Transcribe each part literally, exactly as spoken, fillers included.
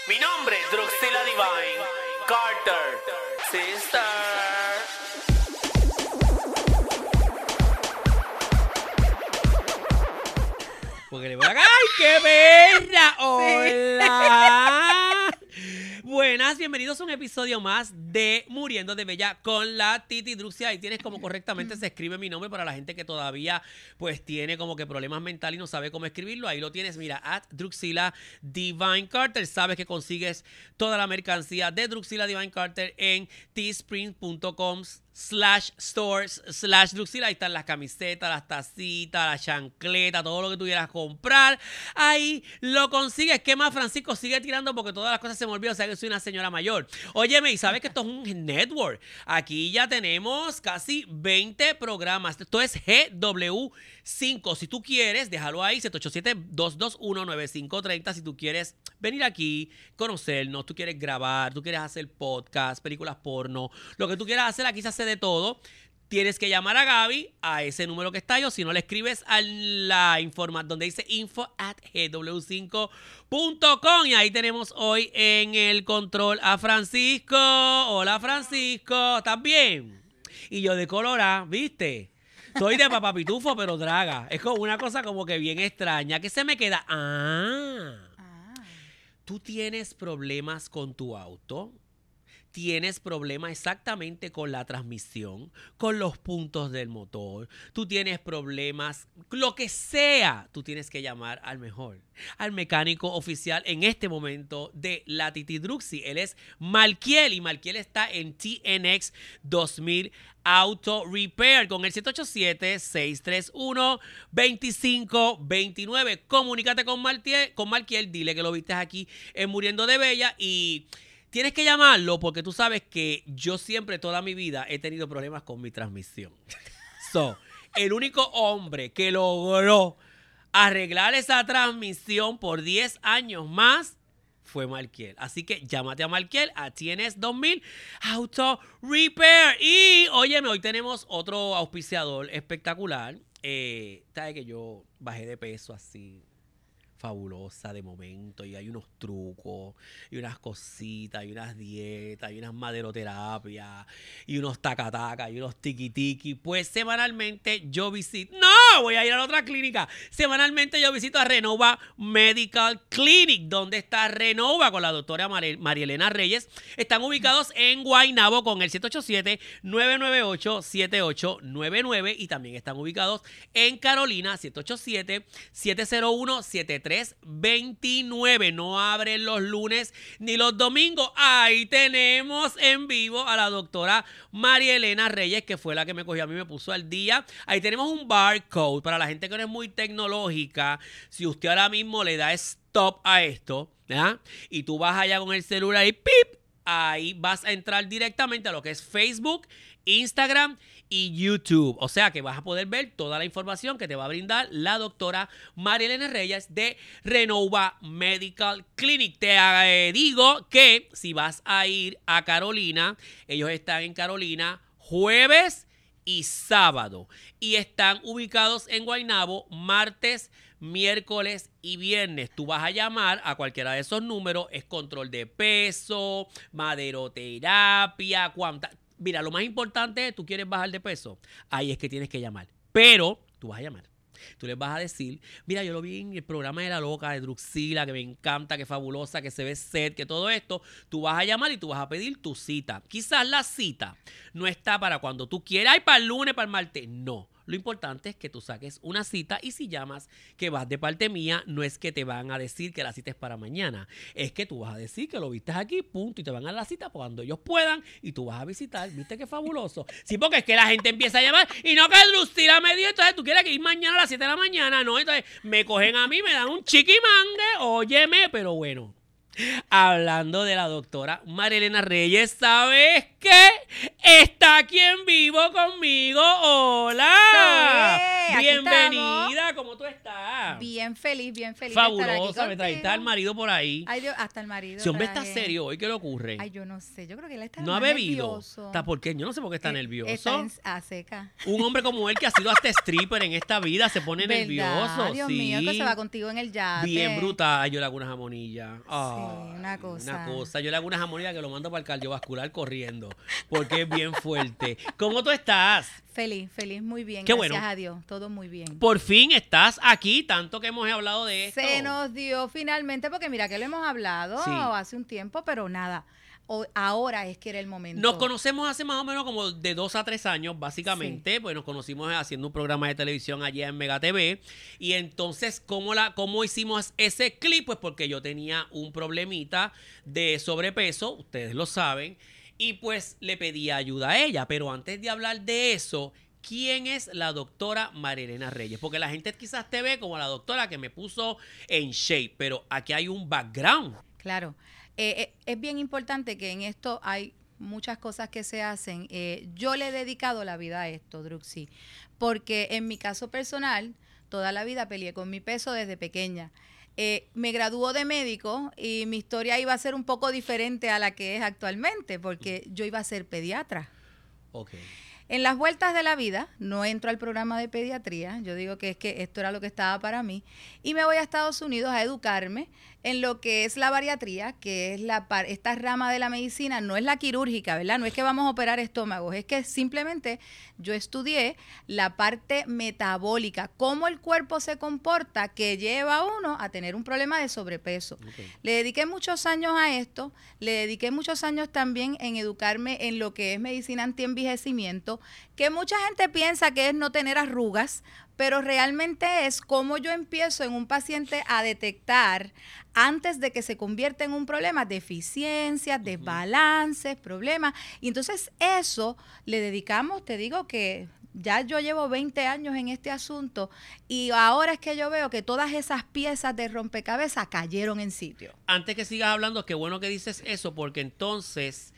Mi nombre es Druxila Divine Carter, sister. Porque le voy a... ¡Ay, qué perra! ¡Hola! Buenas, bienvenidos a un episodio más de Muriendo de Bella con la Titi Druxila. Ahí tienes como correctamente se escribe mi nombre para la gente que todavía pues tiene como que problemas mentales y no sabe cómo escribirlo. Ahí lo tienes, mira, at Druxila Divine Carter. Sabes que consigues toda la mercancía de Druxila Divine Carter en teespring punto com slash stores slash Druxila. Ahí están las camisetas, las tacitas, la chancleta, todo lo que tú quieras comprar. Ahí lo consigues. ¿Qué más, Francisco? Sigue tirando porque todas las cosas se me olvidan. O sea que soy una señora mayor. Óyeme, y sabes que esto es un network. Aquí ya tenemos casi veinte programas. Esto es G W cinco. Si tú quieres, déjalo ahí. siete ocho siete, dos dos uno, nueve cinco tres cero. Si tú quieres venir aquí, conocernos, tú quieres grabar, tú quieres hacer podcast, películas porno, lo que tú quieras hacer, aquí se hace de todo. Tienes que llamar a Gaby a ese número que está ahí, o si no le escribes a la informa donde dice info at g w cinco punto com. Y ahí tenemos hoy en el control a Francisco. Hola, Francisco, ¿estás bien? Y yo de Colorado, ¿viste? Soy de Papá Pitufo, pero draga. Es como una cosa como que bien extraña. ¿Qué se me queda? Ah, Ah. ¿tú tienes problemas con tu auto? Tienes problemas exactamente con la transmisión, con los puntos del motor, tú tienes problemas, lo que sea, tú tienes que llamar al mejor, al mecánico oficial en este momento de la Titi Druxi. Él es Malkiel y Malkiel está en T N X dos mil Auto Repair con el siete ocho siete, seis tres uno, dos cinco dos nueve. Comunícate con Malkiel, con Malkiel, dile que lo viste aquí en Muriendo de Bella y... tienes que llamarlo porque tú sabes que yo siempre, toda mi vida, he tenido problemas con mi transmisión. So, el único hombre que logró arreglar esa transmisión por diez años más fue Malkiel. Así que llámate a Malkiel a T N S dos mil Auto Repair. Y, óyeme, hoy tenemos otro auspiciador espectacular. Eh, ¿Sabes que yo bajé de peso así? Fabulosa de momento, y hay unos trucos y unas cositas y unas dietas y unas maderoterapias y unos tacataca y unos tiki tiki. Pues semanalmente yo visito, no, voy a ir a la otra clínica, semanalmente yo visito a Renova Medical Clinic. ¿Dónde está Renova? Con la doctora Mar- María Elena Reyes. Están ubicados en Guaynabo con el siete ocho siete, nueve nueve ocho, siete ocho nueve nueve y también están ubicados en Carolina, siete ocho siete, siete cero uno, siete tres veintinueve. No abren los lunes ni los domingos. Ahí tenemos en vivo a la doctora María Elena Reyes, que fue la que me cogió a mí, me puso al día. Ahí tenemos un barcode para la gente que no es muy tecnológica. Si usted ahora mismo le da stop a esto, ¿verdad? Y tú vas allá con el celular y ¡pip! Ahí vas a entrar directamente a lo que es Facebook, Instagram y YouTube. O sea que vas a poder ver toda la información que te va a brindar la doctora María Elena Reyes de Renova Medical Clinic. Te eh, digo que si vas a ir a Carolina, ellos están en Carolina jueves y sábado. Y están ubicados en Guaynabo martes, miércoles y viernes. Tú vas a llamar a cualquiera de esos números. Es control de peso, maderoterapia, cuánta... Mira, lo más importante es, tú quieres bajar de peso, ahí es que tienes que llamar. Pero tú vas a llamar. Tú les vas a decir, mira, yo lo vi en el programa de La Loca, de Druxila, que me encanta, que fabulosa, que se ve set, que todo esto. Tú vas a llamar y tú vas a pedir tu cita. Quizás la cita no está para cuando tú quieras, ay, para el lunes, para el martes. No. Lo importante es que tú saques una cita y si llamas que vas de parte mía, no es que te van a decir que la cita es para mañana. Es que tú vas a decir que lo viste aquí, punto, y te van a dar la cita cuando ellos puedan y tú vas a visitar. ¿Viste qué fabuloso? Sí, porque es que la gente empieza a llamar y no que Druxila me dio, entonces tú quieres que ir mañana a las siete de la mañana, ¿no? Entonces me cogen a mí, me dan un chiquimangue, óyeme, pero bueno. Hablando de la doctora María Elena Reyes, ¿sabes qué? Está aquí en vivo conmigo. ¡Hola! Sí, bienvenida, ¿cómo tú estás? Bien feliz, bien feliz. Fabulosa, de estar aquí me trajiste al marido por ahí. Ay, Dios, hasta el marido. Si hombre está traje. serio hoy, ¿qué le ocurre? Ay, yo no sé, yo creo que él está ¿No ha más bebido? nervioso. ¿Está por qué? Yo no sé por qué está Eh, nervioso. Está en, a seca. Un hombre como él que ha sido hasta stripper en esta vida se pone ¿Verdad? nervioso. Dios sí. mío, que se va contigo en el yate. Bien brutal. Yo le hago una jamonilla. Ay, una cosa. Una cosa. Yo le hago una jamonía que lo mando para el cardiovascular corriendo, porque es bien fuerte. ¿Cómo tú estás? Feliz, feliz, muy bien. Qué gracias bueno. a Dios, todo muy bien. Por fin estás aquí, tanto que hemos hablado de esto. Se nos dio finalmente, porque mira que lo hemos hablado Sí. hace un tiempo, pero nada. O- ahora es que era el momento. Nos conocemos hace más o menos como de dos a tres años, básicamente, pues nos conocimos haciendo un programa de televisión allí en Mega T V. Y entonces, ¿cómo, la, cómo hicimos ese clip? Pues porque yo tenía un problemita de sobrepeso, ustedes lo saben, y pues le pedí ayuda a ella. Pero antes de hablar de eso, ¿quién es la doctora Marilena Reyes? Porque la gente quizás te ve como la doctora que me puso en shape, pero aquí hay un background. Claro. Eh, eh, es bien importante que en esto hay muchas cosas que se hacen. Eh, yo le he dedicado la vida a esto, Druxy, porque en mi caso personal, toda la vida peleé con mi peso desde pequeña. Eh, me graduó de médico y mi historia iba a ser un poco diferente a la que es actualmente, porque yo iba a ser pediatra. Ok. En las vueltas de la vida, no entro al programa de pediatría, yo digo que es que esto era lo que estaba para mí, y me voy a Estados Unidos a educarme en lo que es la bariatría, que es la par- esta rama de la medicina, no es la quirúrgica, ¿verdad? No es que vamos a operar estómagos, es que simplemente yo estudié la parte metabólica, cómo el cuerpo se comporta que lleva a uno a tener un problema de sobrepeso. Okay. Le dediqué muchos años a esto, le dediqué muchos años también en educarme en lo que es medicina antienvejecimiento, que mucha gente piensa que es no tener arrugas, pero realmente es cómo yo empiezo en un paciente a detectar antes de que se convierta en un problema, deficiencias, desbalances, problemas. Y entonces eso le dedicamos, te digo que ya yo llevo veinte años en este asunto y ahora es que yo veo que todas esas piezas de rompecabezas cayeron en sitio. Antes que sigas hablando, qué bueno que dices eso, porque entonces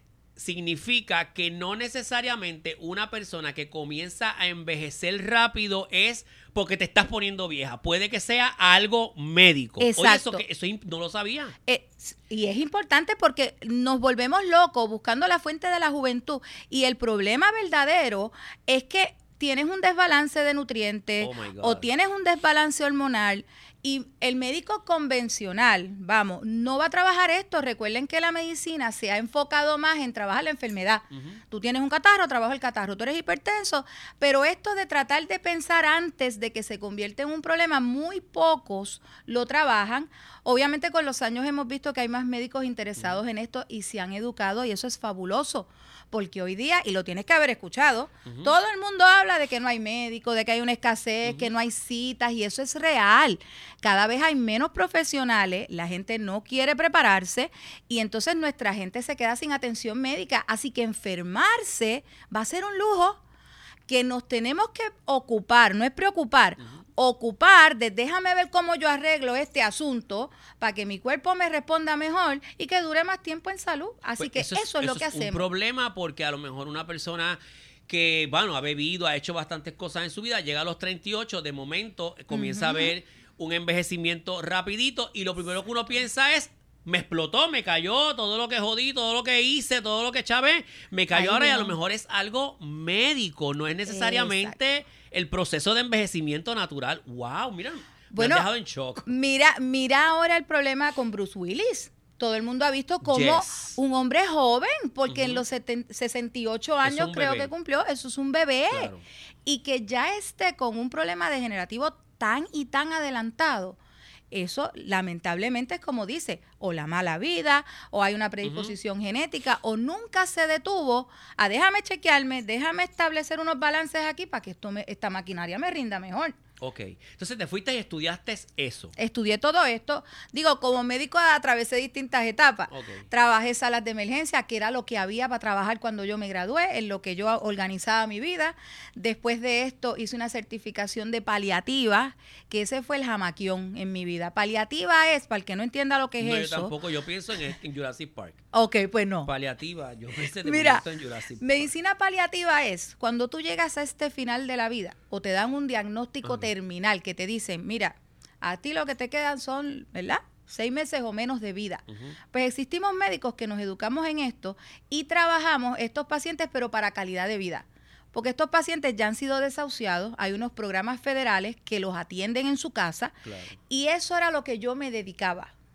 significa que no necesariamente una persona que comienza a envejecer rápido es porque te estás poniendo vieja. Puede que sea algo médico. Exacto. Oye, eso, que, eso no lo sabía. Eh, y es importante porque nos volvemos locos buscando la fuente de la juventud. Y el problema verdadero es que tienes un desbalance de nutrientes Oh, my God. o tienes un desbalance hormonal y el médico convencional, vamos, no va a trabajar esto. Recuerden que la medicina se ha enfocado más en trabajar la enfermedad. Uh-huh. Tú tienes un catarro, trabajo el catarro. Tú eres hipertenso, pero esto de tratar de pensar antes de que se convierta en un problema, muy pocos lo trabajan. Obviamente con los años hemos visto que hay más médicos interesados uh-huh. en esto y se han educado y eso es fabuloso. Porque hoy día, y lo tienes que haber escuchado, uh-huh. todo el mundo habla de que no hay médico, de que hay una escasez, uh-huh. que no hay citas, y eso es real. Cada vez hay menos profesionales, la gente no quiere prepararse, y entonces nuestra gente se queda sin atención médica. Así que enfermarse va a ser un lujo que nos tenemos que ocupar, no es preocupar, uh-huh. ocupar de déjame ver cómo yo arreglo este asunto para que mi cuerpo me responda mejor y que dure más tiempo en salud. Así pues que eso es, eso es lo eso que es hacemos. Un problema porque a lo mejor una persona que, bueno, ha bebido, ha hecho bastantes cosas en su vida, llega a los treinta y ocho, de momento comienza uh-huh. a ver un envejecimiento rapidito y lo primero que uno piensa es, me explotó, me cayó, todo lo que jodí, todo lo que hice, todo lo que chavé, me cayó. Ay, ahora no. Y a lo mejor es algo médico, no es necesariamente Exacto. el proceso de envejecimiento natural. Wow, mira, bueno, me han dejado en shock. Mira, mira ahora el problema con Bruce Willis. Todo el mundo ha visto como yes. un hombre joven, porque uh-huh. en los sesenta y ocho años creo bebé. que cumplió, eso es un bebé. Claro. Y que ya esté con un problema degenerativo tan y tan adelantado. Eso lamentablemente es como dice, o la mala vida, o hay una predisposición uh-huh. genética, o nunca se detuvo a déjame chequearme, déjame establecer unos balances aquí para que esto me, esta maquinaria me rinda mejor. Ok, entonces te fuiste y estudiaste eso. Estudié todo esto. Digo, como médico atravesé distintas etapas. Okay. Trabajé salas de emergencia, que era lo que había para trabajar cuando yo me gradué, en lo que yo organizaba mi vida. Después de esto hice una certificación de paliativa, que ese fue el jamaquión en mi vida. Paliativa es, para el que no entienda lo que es no, eso. Yo tampoco, yo pienso en, en Jurassic Park. Ok, pues no. Paliativa, yo pensé de Mira, en Jurassic Park. Medicina paliativa es cuando tú llegas a este final de la vida o te dan un diagnóstico uh-huh. terminal que te dicen, mira, a ti lo que te quedan son, ¿verdad?, seis meses o menos de vida. Uh-huh. Pues existimos médicos que nos educamos en esto y trabajamos estos pacientes, pero para calidad de vida. Porque estos pacientes ya han sido desahuciados, hay unos programas federales que los atienden en su casa, claro. y eso era lo que yo me dedicaba.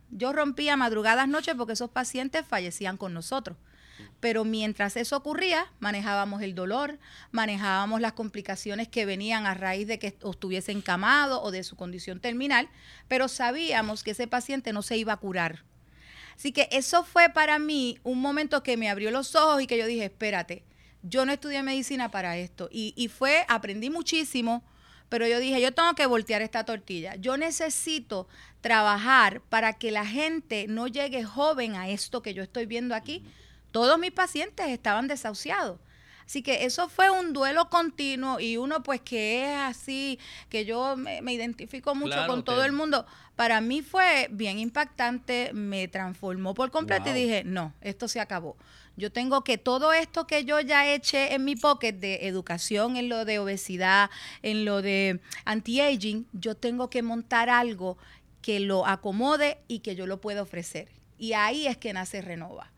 Yo rompía madrugadas, noches, porque esos pacientes fallecían con nosotros. Pero mientras eso ocurría, manejábamos el dolor, manejábamos las complicaciones que venían a raíz de que estuviese encamado o de su condición terminal, pero sabíamos que ese paciente no se iba a curar. Así que eso fue para mí un momento que me abrió los ojos y que yo dije, espérate, yo no estudié medicina para esto. Y, y fue, aprendí muchísimo, pero yo dije, yo tengo que voltear esta tortilla. Yo necesito trabajar para que la gente no llegue joven a esto que yo estoy viendo aquí. Todos mis pacientes estaban desahuciados. Así que eso fue un duelo continuo y uno pues que es así, que yo me, me identifico mucho Claro, con todo te- el mundo. Para mí fue bien impactante, me transformó por completo Wow. y dije, no, esto se acabó. Yo tengo que todo esto que yo ya eché en mi pocket de educación, en lo de obesidad, en lo de anti-aging, yo tengo que montar algo que lo acomode y que yo lo pueda ofrecer. Y ahí es que nace Renova.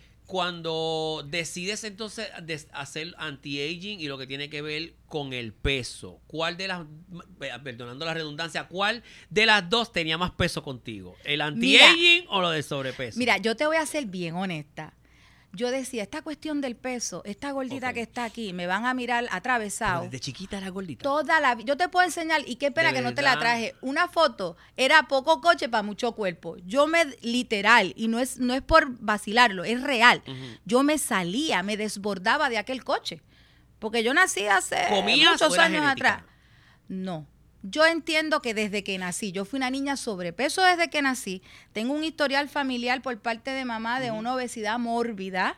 Cuando decides entonces des- hacer anti-aging y lo que tiene que ver con el peso, ¿cuál de las, perdonando la redundancia, cuál de las dos tenía más peso contigo? ¿El anti-aging o lo del sobrepeso? Mira, yo te voy a ser bien honesta. Yo decía, esta cuestión del peso, esta gordita Ok. que está aquí, me van a mirar Pero atravesado. desde chiquita era gordita. Toda la vi- yo te puedo enseñar, y qué pena De que no te la verdad. traje, una foto, era poco coche para mucho cuerpo. Yo me, literal, y no es, no es por vacilarlo, es real. Ujú. Yo me salía, me desbordaba de aquel coche. Porque yo nací hace ¿Comías muchos o era años genética? atrás. No. Yo entiendo que desde que nací, yo fui una niña sobrepeso desde que nací. Tengo un historial familiar por parte de mamá de una obesidad mórbida.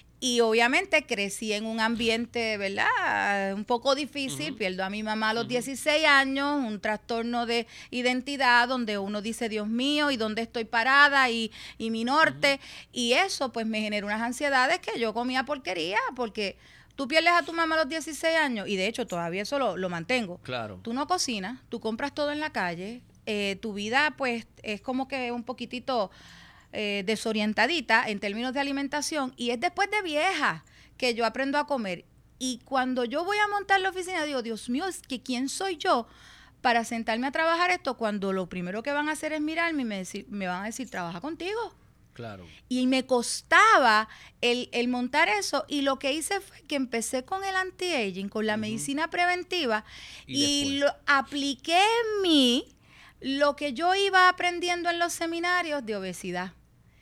Y obviamente crecí en un ambiente, ¿verdad? Un poco difícil. Ujú. Pierdo a mi mamá a los dieciséis años, un trastorno de identidad donde uno dice, Dios mío, ¿y dónde estoy parada? Y, y mi norte. Y eso pues me generó unas ansiedades que yo comía porquería, porque tú pierdes a tu mamá a los dieciséis años, y de hecho todavía eso lo, lo mantengo. Claro. Tú no cocinas, tú compras todo en la calle, eh, tu vida pues es como que un poquitito eh, desorientadita en términos de alimentación, y es después de vieja que yo aprendo a comer. Y cuando yo voy a montar la oficina digo, Dios mío, es que ¿quién soy yo para sentarme a trabajar esto cuando lo primero que van a hacer es mirarme y me, decir, me van a decir, trabaja contigo? Claro. Y me costaba el, el montar eso, y lo que hice fue que empecé con el anti-aging, con la Ujú. medicina preventiva, Y y, después. lo apliqué en mí lo que yo iba aprendiendo en los seminarios de obesidad.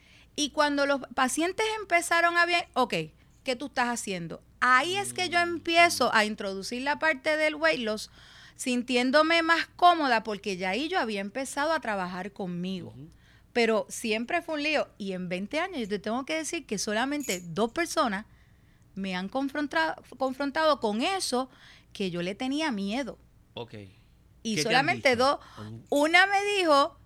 Y cuando los pacientes empezaron a ver, ok, ¿qué tú estás haciendo? Ahí es que yo empiezo a introducir la parte del weight loss, sintiéndome más cómoda, porque ya ahí yo había empezado a trabajar conmigo. Ujú. Pero siempre fue un lío. Y en veinte años yo te tengo que decir que solamente dos personas me han confrontado, confrontado con eso que yo le tenía miedo. Ok. Y ¿Qué te han solamente dicho? dos. Han- Una me dijo,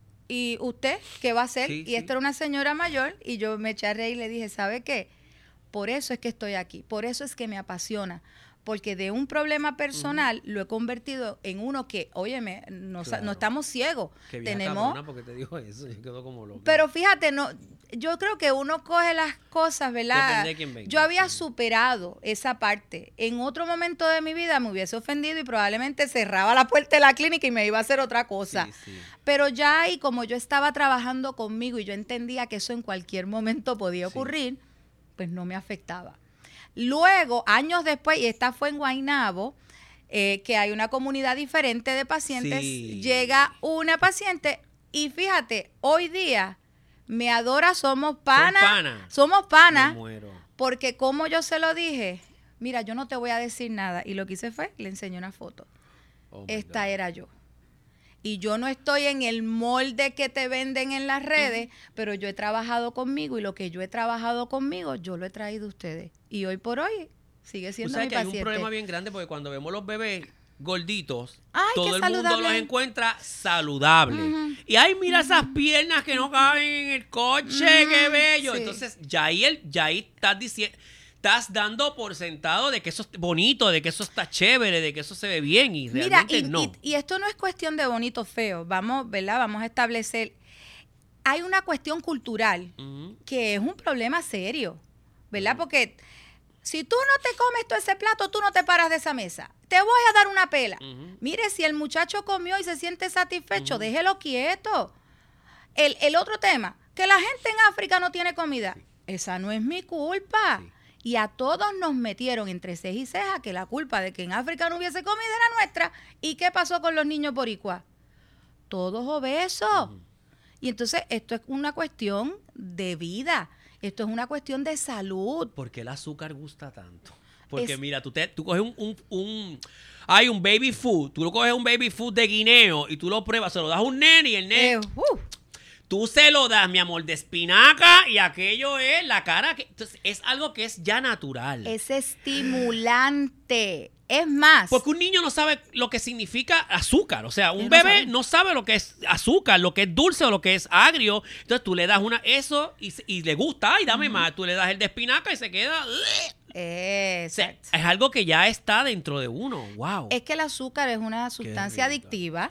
¿y usted qué va a hacer? Sí, y sí. esta era una señora mayor, y yo me eché a reír y le dije, ¿sabe qué? Por eso es que estoy aquí, por eso es que me apasiona. Porque de un problema personal lo he convertido en uno que, óyeme, no, sa- Claro. no estamos ciegos. Qué vieja Tenemos... cabrona, porque te dijo eso, yo quedo como loco. Pero fíjate, no, yo creo que uno coge las cosas, ¿verdad? Depende de quién venga, Yo había sí. superado esa parte. En otro momento de mi vida me hubiese ofendido y probablemente cerraba la puerta de la clínica y me iba a hacer otra cosa. Sí, sí. Pero ya ahí, como yo estaba trabajando conmigo y yo entendía que eso en cualquier momento podía Sí. ocurrir, pues no me afectaba. Luego, años después, y esta fue en Guaynabo, eh, que hay una comunidad diferente de pacientes, Sí. llega una paciente y fíjate, hoy día me adora, somos panas, panas. somos Me panas, muero. porque como yo se lo dije, mira, yo no te voy a decir nada, y lo que hice fue, le enseñé una foto. Oh my Esta God. era yo. Y yo no estoy en el molde que te venden en las redes, pero yo he trabajado conmigo, y lo que yo he trabajado conmigo, yo lo he traído a ustedes. Y hoy por hoy sigue Tú siendo sabes mi que hay paciente. un problema bien grande porque cuando vemos los bebés gorditos, Ay, todo qué el mundo saludable. los encuentra saludables. Ujú. Y ay, mira esas piernas que no caben en el coche, Ujú, qué bello. sí. Entonces, ya ahí, el, ya ahí estás diciendo, estás dando por sentado de que eso es bonito, de que eso está chévere, de que eso se ve bien, y Mira, realmente y, no. y- y esto no es cuestión de bonito o feo, vamos, ¿verdad? Vamos a establecer. Hay una cuestión cultural Ujú. que es un problema serio, ¿verdad? Porque si tú no te comes todo ese plato, tú no te paras de esa mesa. Te voy a dar una pela. Ujú. Mire, si el muchacho comió y se siente satisfecho, Ujú. déjelo quieto. el, el otro tema, que la gente en África no tiene comida, sí. esa no es mi culpa. Sí. Y a todos nos metieron entre ceja y ceja que la culpa de que en África no hubiese comida era nuestra. ¿Y qué pasó con los niños boricuas? Todos obesos. Uh-huh. Y entonces esto es una cuestión de vida. Esto es una cuestión de salud. ¿Por qué el azúcar gusta tanto? Porque Es- mira, tú, te, tú coges un, un, un... Hay un baby food. Tú lo coges un baby food de guineo y tú lo pruebas. Se lo das a un nene y el nene... Eh, uh, Tú se lo das, mi amor, de espinaca y aquello es la cara. Que, entonces, es algo que es ya natural. es estimulante. Es más, Porque un niño no sabe lo que significa azúcar. O sea, un Él no bebé sabe. no sabe lo que es azúcar, lo que es dulce o lo que es agrio. Entonces tú le das una eso y, se- y le gusta, ay, dame más. Tú le das el de espinaca y se queda. O sea, exacto. es algo que ya está dentro de uno. Wow. Es que el azúcar es una sustancia rico. adictiva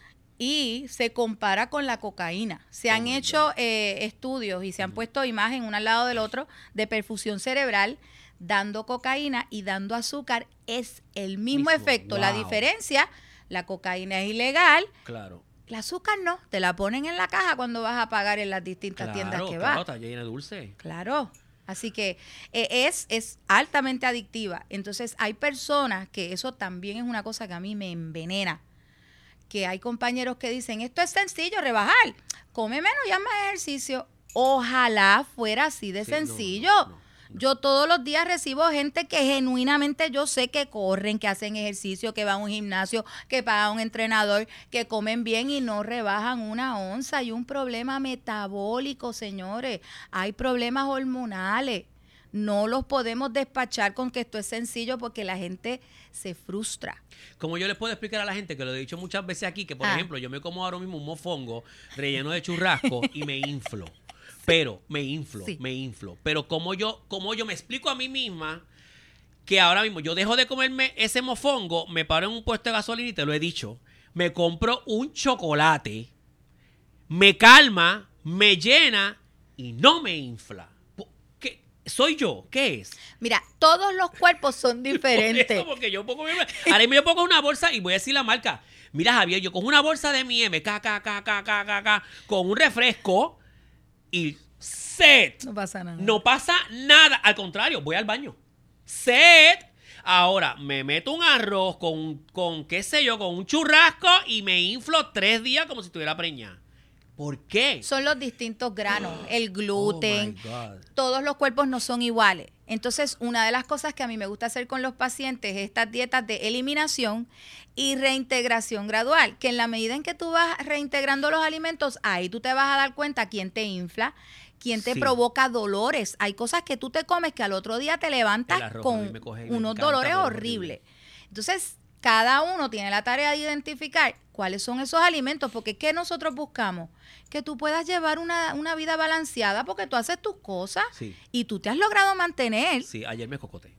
y se compara con la cocaína. Se Oh han my hecho God. eh, estudios y se han puesto imagen uno al lado del otro de perfusión cerebral dando cocaína y dando azúcar. Es el mismo, Mismo, efecto. La wow. diferencia, la cocaína es ilegal, Claro. el azúcar no. Te la ponen en la caja cuando vas a pagar en las distintas Claro, tiendas que claro, vas. está llena de dulce. Claro. Así que eh, es, es altamente adictiva. Entonces hay personas que eso también es una cosa que a mí me envenena. Que hay compañeros que dicen, esto es sencillo, rebajar. Come menos y haz más ejercicio. Ojalá fuera así de Sí, no, sencillo. no, no, no. Yo todos los días recibo gente que genuinamente yo sé que corren, que hacen ejercicio, que van a un gimnasio, que pagan a un entrenador, que comen bien y no rebajan una onza. Hay un problema metabólico, señores. Hay problemas hormonales. No los podemos despachar con que esto es sencillo porque la gente se frustra. Como yo les puedo explicar a la gente, que lo he dicho muchas veces aquí, que por Ah. ejemplo, yo me como ahora mismo un mofongo relleno de churrasco y me inflo. Pero me inflo, Sí. me inflo. Pero como yo, como yo me explico a mí misma que ahora mismo yo dejo de comerme ese mofongo, me paro en un puesto de gasolina y te lo he dicho, me compro un chocolate, me calma, me llena y no me infla. ¿Qué? ¿Soy yo? ¿Qué es? Mira, todos los cuerpos son Por diferentes. eso, porque yo pongo mi- ahora mismo yo pongo una bolsa y voy a decir la marca. Mira, Javier, yo cojo una bolsa de mi M, K, K, K, K, K, K, K, con un refresco y set. No pasa nada. No pasa nada. Al contrario, voy al baño. Set. Ahora, me meto un arroz con, con, qué sé yo, con un churrasco y me inflo tres días como si estuviera preñada. ¿Por qué? Son los distintos granos, el gluten. Oh, my God. Todos los cuerpos no son iguales. Entonces, una de las cosas que a mí me gusta hacer con los pacientes es estas dietas de eliminación y reintegración gradual, que en la medida en que tú vas reintegrando los alimentos, ahí tú te vas a dar cuenta quién te infla, quién te Sí. provoca dolores. Hay cosas que tú te comes que al otro día te El levantas arroz a mí con me coge y me unos encanta, dolores pero es horribles. horrible. Entonces, cada uno tiene la tarea de identificar cuáles son esos alimentos, porque ¿qué nosotros buscamos? Que tú puedas llevar una, una vida balanceada porque tú haces tus cosas Sí. y tú te has logrado mantener. Sí, ayer me cocoté.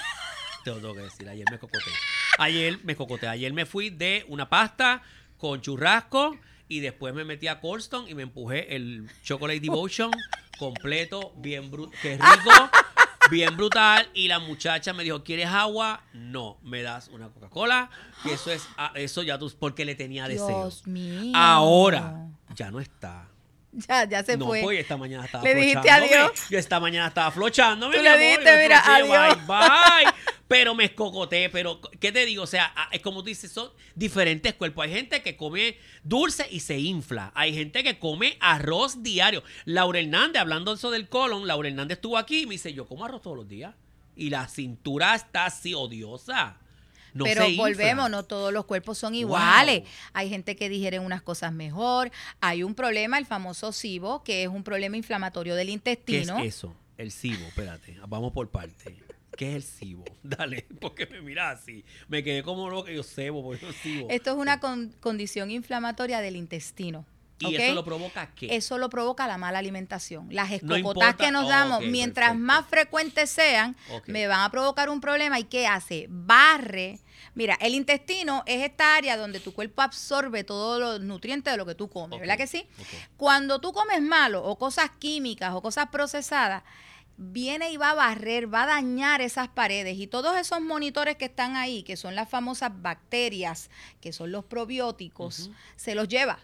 Te lo tengo que decir, ayer me cocoté. Ayer me cocoté. Ayer me fui de una pasta con churrasco y después me metí a Colston y me empujé el Chocolate Devotion completo, bien brutal, qué rico, bien brutal. Y la muchacha me dijo, ¿quieres agua? No, me das una Coca-Cola, que eso es, ah, eso ya tú, porque le tenía deseo. Dios mío. Ahora, ya no está. Ya, ya se no, fue. pues esta mañana estaba Le dijiste flochándome. adiós. Yo esta mañana estaba flochándome. Tú mi le amor, dijiste, yo mira, floché, adiós. Bye, bye. Pero me escocoté. Pero, ¿qué te digo? O sea, ah, es como tú dices, son diferentes cuerpos. Hay gente que come dulce y se infla. Hay gente que come arroz diario. Laura Hernández, hablando de eso del colon, Laura Hernández estuvo aquí y me dice, yo como arroz todos los días. Y la cintura está así odiosa. No Pero se infla. volvemos, no todos los cuerpos son Wow. iguales. Hay gente que digiere unas cosas mejor. Hay un problema, el famoso SIBO, que es un problema inflamatorio del ¿Qué es intestino. eso? El SIBO, espérate, vamos por parte. ¿Qué es el SIBO? Dale, porque me mira así. Me quedé como loco, yo sebo, porque yo SIBO. Esto es una con- condición inflamatoria del intestino. ¿Y ¿ok? eso lo provoca qué? Eso lo provoca la mala alimentación. Las No escocotas importa. que nos Oh, damos, ok, mientras perfecto. más frecuentes sean, Ok. me van a provocar un problema. ¿Y qué hace? Barre. Mira, el intestino es esta área donde tu cuerpo absorbe todos los nutrientes de lo que tú comes, Ok, ¿verdad que sí? ok. Cuando tú comes malo o cosas químicas o cosas procesadas, viene y va a barrer, va a dañar esas paredes y todos esos monitores que están ahí, que son las famosas bacterias, que son los probióticos, Ujú. se los lleva.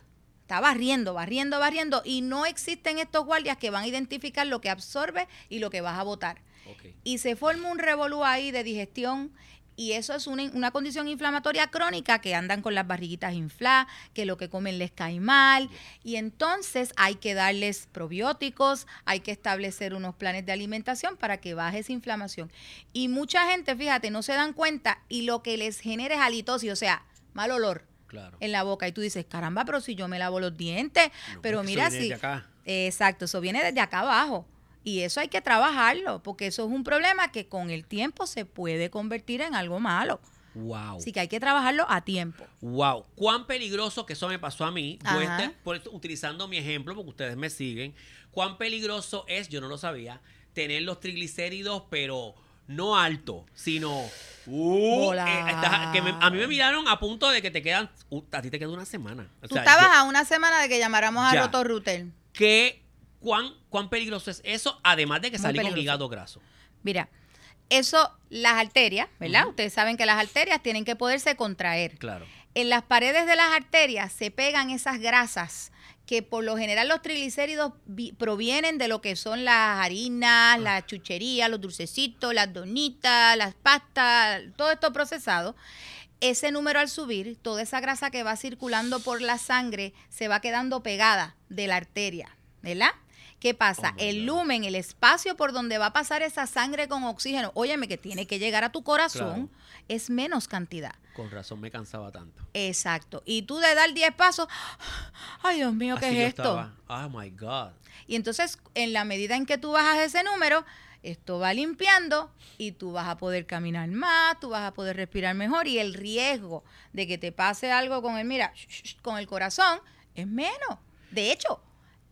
está barriendo, barriendo, barriendo, y no existen estos guardias que van a identificar lo que absorbe y lo que vas a botar. Okay. Y se forma un revolú ahí de digestión, y eso es una, una condición inflamatoria crónica, que andan con las barriguitas infladas, que lo que comen les cae mal, y entonces hay que darles probióticos, hay que establecer unos planes de alimentación para que baje esa inflamación. Y mucha gente, fíjate, no se dan cuenta, y lo que les genera es halitosis, o sea, mal olor. Claro. En la boca, y tú dices, caramba, pero si yo me lavo los dientes, no, pero mira, si, exacto, eso viene desde acá abajo, y eso hay que trabajarlo, porque eso es un problema que con el tiempo se puede convertir en algo malo. Wow. Así que hay que trabajarlo a tiempo. Wow. Cuán peligroso, que eso me pasó a mí. Yo este, por esto, utilizando mi ejemplo, porque ustedes me siguen, cuán peligroso es, yo no lo sabía, tener los triglicéridos, pero no alto, sino uh, eh, estás, que me, a mí me miraron a punto de que te quedan, uh, a ti te queda una semana. O Tú sea, estabas yo, a una semana de que llamáramos a Roto-Rooter. ¿Qué, cuán, ¿Cuán peligroso es eso? Además de que salí con hígado graso. Mira, eso, las arterias, ¿verdad? Uh-huh. Ustedes saben que las arterias tienen que poderse contraer. Claro. En las paredes de las arterias se pegan esas grasas que por lo general los triglicéridos vi- provienen de lo que son las harinas, uh. las chucherías, los dulcecitos, las donitas, las pastas, todo esto procesado. Ese número al subir, toda esa grasa que va circulando por la sangre se va quedando pegada de la arteria, ¿verdad? ¿Qué pasa? Oh el lumen, el espacio por donde va a pasar esa sangre con oxígeno, óyeme, que tiene que llegar a tu corazón, claro, es menos cantidad. Con razón me cansaba tanto. Exacto. Y tú de dar diez pasos, ay Dios mío, ¿qué Así es yo esto? Estaba, oh my God. Y entonces, en la medida en que tú bajas ese número, esto va limpiando y tú vas a poder caminar más, tú vas a poder respirar mejor, y el riesgo de que te pase algo con el, mira, con el corazón es menos. De hecho,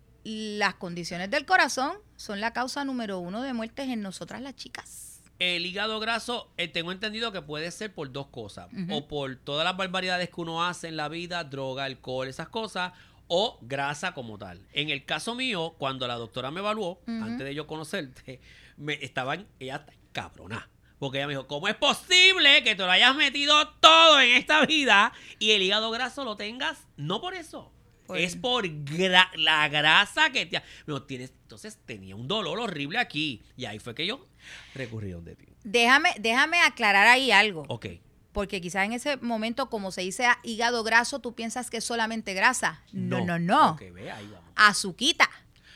las condiciones del corazón son la causa número uno de muertes en nosotras las chicas. El hígado graso, eh, tengo entendido que puede ser por dos cosas. Uh-huh. O por todas las barbaridades que uno hace en la vida, droga, alcohol, esas cosas, o grasa como tal. En el caso mío, cuando la doctora me evaluó, uh-huh, antes de yo conocerte, me estaban, ella está cabrona. Porque ella me dijo, ¿cómo es posible que te lo hayas metido todo en esta vida y el hígado graso lo tengas? No por eso. Pues, es por gra- la grasa que te... No, tienes, entonces tenía un dolor horrible aquí. Y ahí fue que yo recurrí donde ti. Déjame, déjame aclarar ahí algo. Ok. Porque quizás en ese momento, como se dice hígado graso, tú piensas que es solamente grasa. No, no, no. no. Okay, ve, ahí vamos. Azuquita.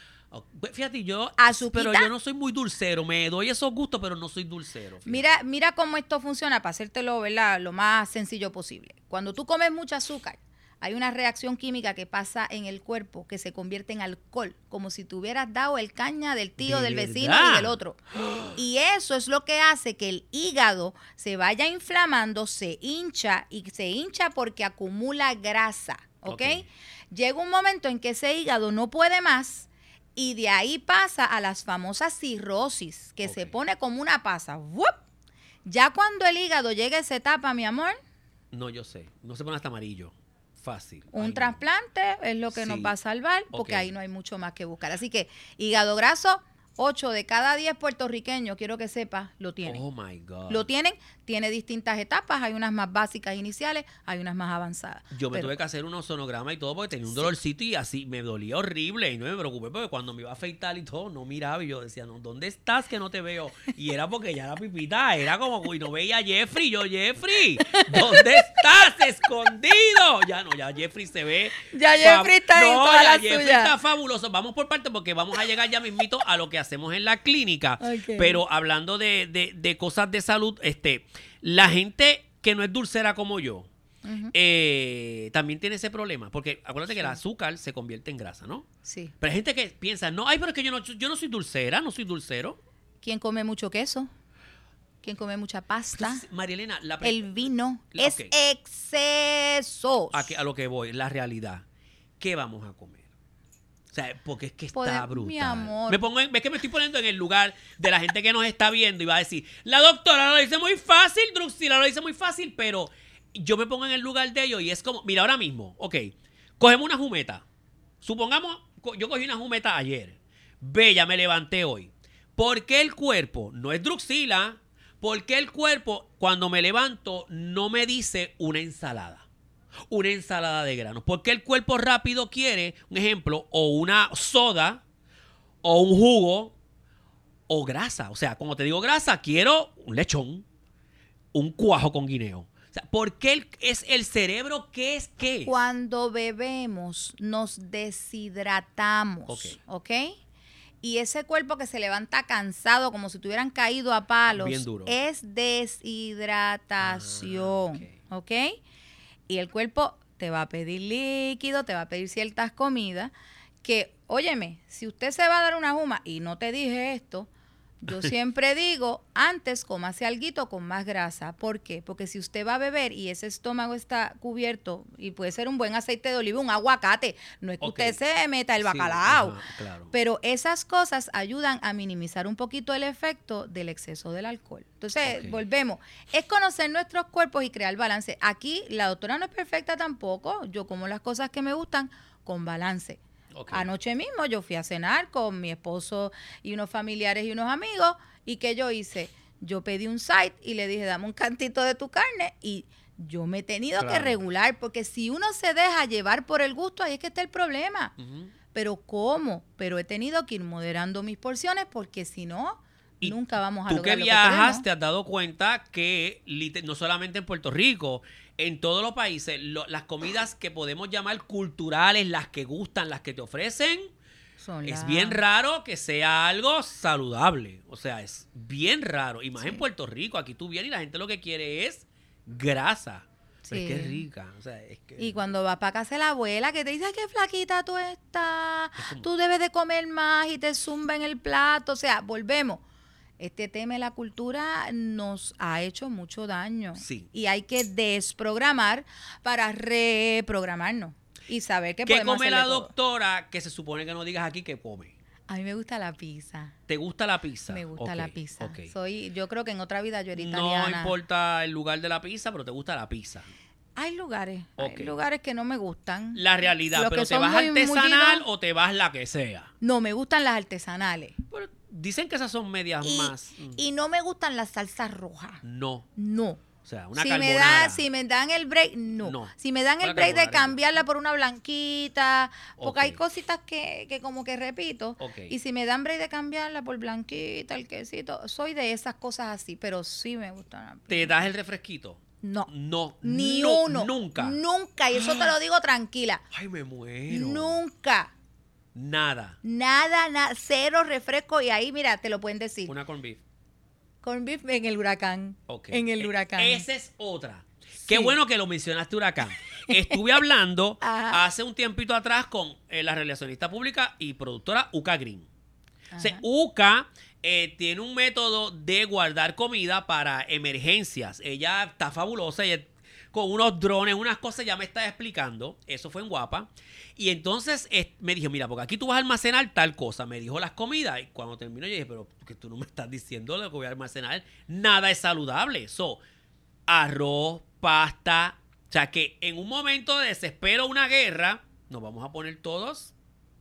Okay. Fíjate, yo... Azuquita. Pero yo no soy muy dulcero. Me doy esos gustos, pero no soy dulcero. Fíjate. Mira, mira cómo esto funciona, para hacértelo, ¿verdad?, lo más sencillo posible. Cuando tú comes mucho azúcar, hay una reacción química que pasa en el cuerpo que se convierte en alcohol, como si te hubieras dado el caña del tío, ¿De del verdad? vecino y del otro. Y eso es lo que hace que el hígado se vaya inflamando, se hincha, y se hincha porque acumula grasa, ¿ok? okay. Llega un momento en que ese hígado no puede más, y de ahí pasa a las famosas cirrosis, que okay. se pone como una pasa. ¡Wup! Ya cuando el hígado llega a esa etapa, mi amor. No, yo sé. No se pone hasta amarillo. Fácil. Un Ay, trasplante no. es lo que sí. nos va a salvar, porque okay. ahí no hay mucho más que buscar. Así que hígado graso, ocho de cada diez puertorriqueños, quiero que sepas, lo tienen. Oh my God. Lo tienen, tiene distintas etapas, hay unas más básicas iniciales, hay unas más avanzadas. Yo me Pero, tuve que hacer unos sonogramas y todo porque tenía un dolorcito, sí. y así me dolía horrible y no me preocupé porque cuando me iba a afeitar y todo, no miraba y yo decía, no, ¿dónde estás que no te veo? Y era porque ya la pipita era como, y no veía a Jeffrey, yo, Jeffrey, ¿dónde estás? Escondido. Ya no, ya Jeffrey se ve. Ya Jeffrey está en no, toda ya la Jeffrey suya. está fabuloso. Vamos por parte porque vamos a llegar ya mismito a lo que hacemos en la clínica. Okay. Pero hablando de, de, de cosas de salud, este, la gente que no es dulcera como yo, uh-huh. eh, también tiene ese problema. Porque acuérdate sí. que el azúcar se convierte en grasa, ¿no? Sí. Pero hay gente que piensa, no, ay, pero es que yo no, yo no soy dulcera, no soy dulcero. ¿Quién come mucho queso? ¿Quién come mucha pasta? Pues, María Elena, la pre- el vino la, es okay. excesos. A, que, a lo que voy, la realidad. ¿Qué vamos a comer? O sea, porque es que está Poder, brutal. Mi amor. Me pongo en, ves que me estoy poniendo en el lugar de la gente que nos está viendo y va a decir, la doctora lo dice muy fácil, Druxila lo dice muy fácil, pero yo me pongo en el lugar de ellos y es como, mira, ahora mismo, ok, cogemos una jumeta. Supongamos, yo cogí una jumeta ayer. Bella, me levanté hoy. ¿Por qué el cuerpo no es Druxila? ¿Por qué el cuerpo, cuando me levanto, no me dice una ensalada? una ensalada de granos. Porque el cuerpo rápido quiere, un ejemplo, o una soda, o un jugo, o grasa. O sea, cuando te digo grasa, quiero un lechón, un cuajo con guineo. O sea, ¿por qué el- es el cerebro? ¿Qué es qué es? Cuando bebemos, nos deshidratamos, Ok. ¿ok? Y ese cuerpo que se levanta cansado, como si tuvieran caído a palos, Bien duro. es deshidratación, Ah, ¿ok? Y el cuerpo te va a pedir líquido, te va a pedir ciertas comidas que, óyeme, si usted se va a dar una juma y no te dije esto, yo siempre digo, antes cómase alguito con más grasa. ¿Por qué? Porque si usted va a beber y ese estómago está cubierto, y puede ser un buen aceite de oliva, un aguacate, no es que Ok. usted se meta el Sí, bacalao. ajá, claro. Pero esas cosas ayudan a minimizar un poquito el efecto del exceso del alcohol. Entonces, Ok. volvemos. Es conocer nuestros cuerpos y crear balance. Aquí la doctora no es perfecta tampoco. Yo como las cosas que me gustan con balance. Ok. Anoche mismo yo fui a cenar con mi esposo y unos familiares y unos amigos. ¿Y qué yo hice? Yo pedí un side y le dije, dame un cantito de tu carne. Y yo me he tenido que Claro. regular, porque si uno se deja llevar por el gusto, ahí es que está el problema. Ujú. Pero ¿cómo? Pero he tenido que ir moderando mis porciones, porque si no, Y nunca vamos a tú lograr que lo viajas, queremos. te has dado cuenta que lite- no solamente en Puerto Rico, en todos los países, lo- las comidas que podemos llamar culturales, las que gustan, las que te ofrecen, Son es las- bien raro que sea algo saludable. O sea, es bien raro. Y más Sí. en Puerto Rico, aquí tú vienes y la gente lo que quiere es grasa. Pero es que es Sí. rica. O sea, es que... Y cuando vas para casa de la abuela, que te dice, "Ay, qué flaquita tú estás, Es como- tú debes de comer más", y te zumba en el plato. O sea, volvemos. Este tema de la cultura nos ha hecho mucho daño. Sí. Y hay que desprogramar para reprogramarnos y saber que ¿Qué podemos come hacer la de todo. doctora que se supone que no digas aquí que come? A mí me gusta la pizza. ¿Te gusta la pizza? Me gusta Ok, la pizza. ok. Soy, yo creo que en otra vida yo era No italiana. importa el lugar de la pizza, pero te gusta la pizza. Hay lugares, Ok. hay lugares que no me gustan. La realidad, Los pero que ¿te son vas muy artesanal mullidos, o te vas la que sea? no, me gustan las artesanales. Pero dicen que esas son medias Y, más. mm, y no me gustan las salsas rojas. No. No. O sea, una si me, carbonara. da, si me dan el break, no. No. Si me dan Una el break de carbonara es cambiarla por una blanquita, porque Ok. hay cositas que, que como que repito. Ok. Y si me dan break de cambiarla por blanquita, el quesito, soy de esas cosas así, pero sí me gustan las ¿Te das el refresquito? No. No. Ni no, uno. Nunca. Nunca. Y eso te lo digo tranquila. Ay, me muero. Nunca. Nada. Nada, nada. Cero refresco. Y ahí, mira, te lo pueden decir. Una corn beef. Corn beef en el huracán. Ok. En el E- huracán. Esa es otra. Qué Sí. bueno que lo mencionaste, huracán. Estuve hablando Ajá. hace un tiempito atrás con eh, la relacionista pública y productora Uca Green. O sea, Ajá. Uca eh, tiene un método de guardar comida para emergencias. Ella está fabulosa. Ella, con unos drones, unas cosas, ya me está explicando. Eso fue en Guapa. Y entonces eh, me dijo, mira, porque aquí tú vas a almacenar tal cosa. Me dijo las comidas. Y cuando terminó yo dije, pero que tú no me estás diciendo lo que voy a almacenar. Nada es saludable. So, arroz, pasta. O sea, que en un momento de desespero, una guerra, nos vamos a poner todos.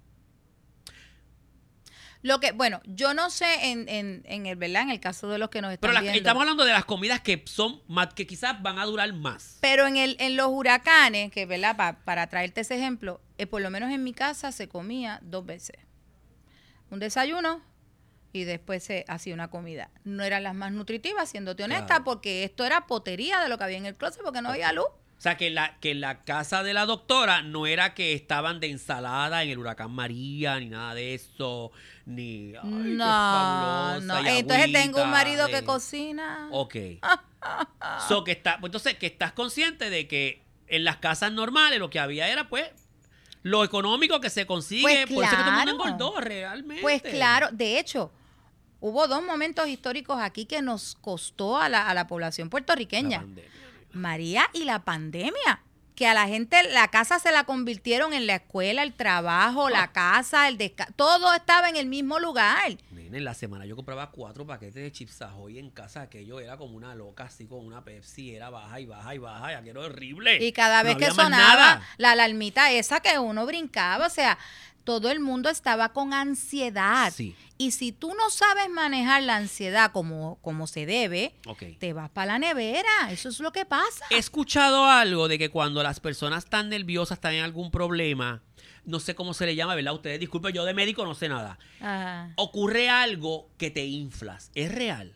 Lo que, bueno, yo no sé en, en, en el, ¿verdad? En el caso de los que nos están Pero las- viendo. estamos hablando de las comidas que son más, que quizás van a durar más. Pero en el, en los huracanes, que, ¿verdad? Pa- para traerte ese ejemplo, eh, por lo menos en mi casa se comía dos veces. Un desayuno y después se hacía una comida. No eran las más nutritivas, siéndote honesta, Claro. porque esto era potería de lo que había en el closet, porque no había luz. O sea, que la, que la casa de la doctora no era que estaban de ensalada en el huracán María, ni nada de eso, ni... ay, qué No, fabulosa, no. y Entonces agüita tengo un marido que de- cocina. Ok. So, que está, pues, entonces, que estás consciente de que en las casas normales lo que había era, pues, lo económico que se consigue. Pues Por eso es que todo el mundo claro. engordó, realmente. Pues claro, de hecho, hubo dos momentos históricos aquí que nos costó a la, a la población La puertorriqueña. pandemia. María, y la pandemia, que a la gente la casa se la convirtieron en la escuela, el trabajo, Ah. la casa, el descanso, todo estaba en el mismo lugar. Nene, en la semana yo compraba cuatro paquetes de Chips Ahoy en casa. Aquello era como una loca, así con una Pepsi. Era baja y baja y baja. Y aquello era horrible. Y cada No vez que había más sonaba nada. la alarmita esa que uno brincaba, o sea, todo el mundo estaba con ansiedad. Sí. Y si tú no sabes manejar la ansiedad como, como se debe, Ok. te vas para la nevera. Eso es lo que pasa. He escuchado algo de que cuando las personas están nerviosas, están en algún problema, no sé cómo se le llama, ¿verdad? Ustedes disculpen, yo de médico no sé nada. Ajá. Ocurre algo que te inflas. ¿Es real?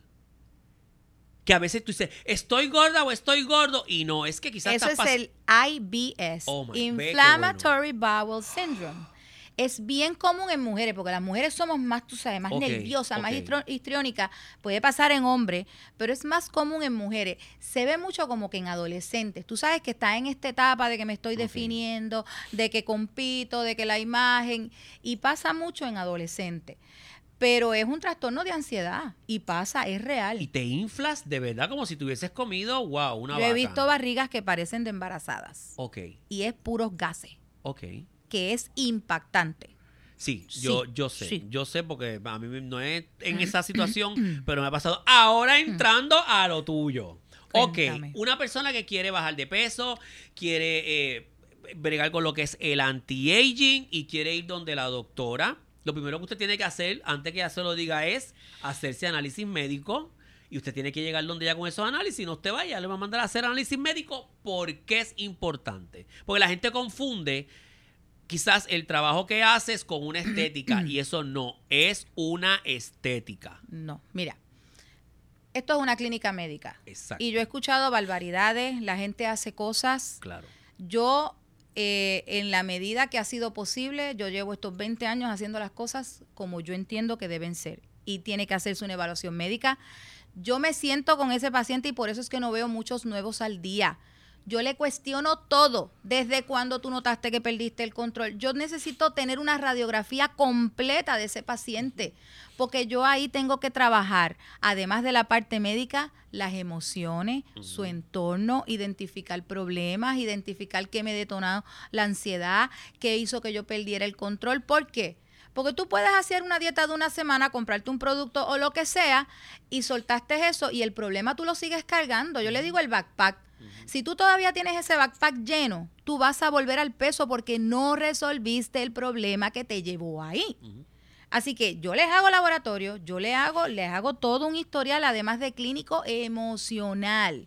Que a veces tú dices, estoy gorda o estoy gordo, y no, es que quizás Eso estás es pas- el I B S, Oh, my, ve qué Inflammatory Bowel Syndrome. Es bien común en mujeres, porque las mujeres somos más, tú sabes, más Ok, nerviosas, más ok. histro- histriónicas. Puede pasar en hombres, pero es más común en mujeres. Se ve mucho como que en adolescentes. Tú sabes que está en esta etapa de que me estoy Ok. definiendo, de que compito, de que la imagen, y pasa mucho en adolescentes. Pero es un trastorno de ansiedad y pasa, es real. Y te inflas de verdad como si tuvieses comido, wow, una Yo vaca. he visto barrigas que parecen de embarazadas Ok, y es puros gases, ok. que es impactante. Sí, Sí, yo, yo sé, sí. yo sé porque a mí no es en esa situación, pero me ha pasado. Ahora entrando a lo tuyo. Ok, Cuéntame. una persona que quiere bajar de peso, quiere eh, bregar con lo que es el anti-aging y quiere ir donde la doctora. Lo primero que usted tiene que hacer, antes que ella se lo diga, es hacerse análisis médico. Y usted tiene que llegar donde ella con esos análisis. No usted vaya, le va a mandar a hacer análisis médico porque es importante. Porque la gente confunde quizás el trabajo que haces con una estética y eso no es una estética. No, mira, esto es una clínica médica. Exacto. Y yo he escuchado barbaridades, la gente hace cosas. Claro. Yo, eh, en la medida que ha sido posible, yo llevo estos veinte años haciendo las cosas como yo entiendo que deben ser. Y tiene que hacerse una evaluación médica. Yo me siento con ese paciente y por eso es que no veo muchos nuevos al día. Yo le cuestiono todo, desde cuando tú notaste que perdiste el control. Yo necesito tener una radiografía completa de ese paciente, porque yo ahí tengo que trabajar, además de la parte médica, las emociones, uh-huh. su entorno, identificar problemas, identificar qué me detonó la ansiedad, qué hizo que yo perdiera el control. ¿Por qué? Porque tú puedes hacer una dieta de una semana, comprarte un producto o lo que sea, y soltaste eso y el problema tú lo sigues cargando. Yo le digo el backpack. Uh-huh. Si tú todavía tienes ese backpack lleno, tú vas a volver al peso porque no resolviste el problema que te llevó ahí. Uh-huh. Así que yo les hago laboratorio, yo les hago, les hago todo un historial, además de clínico emocional.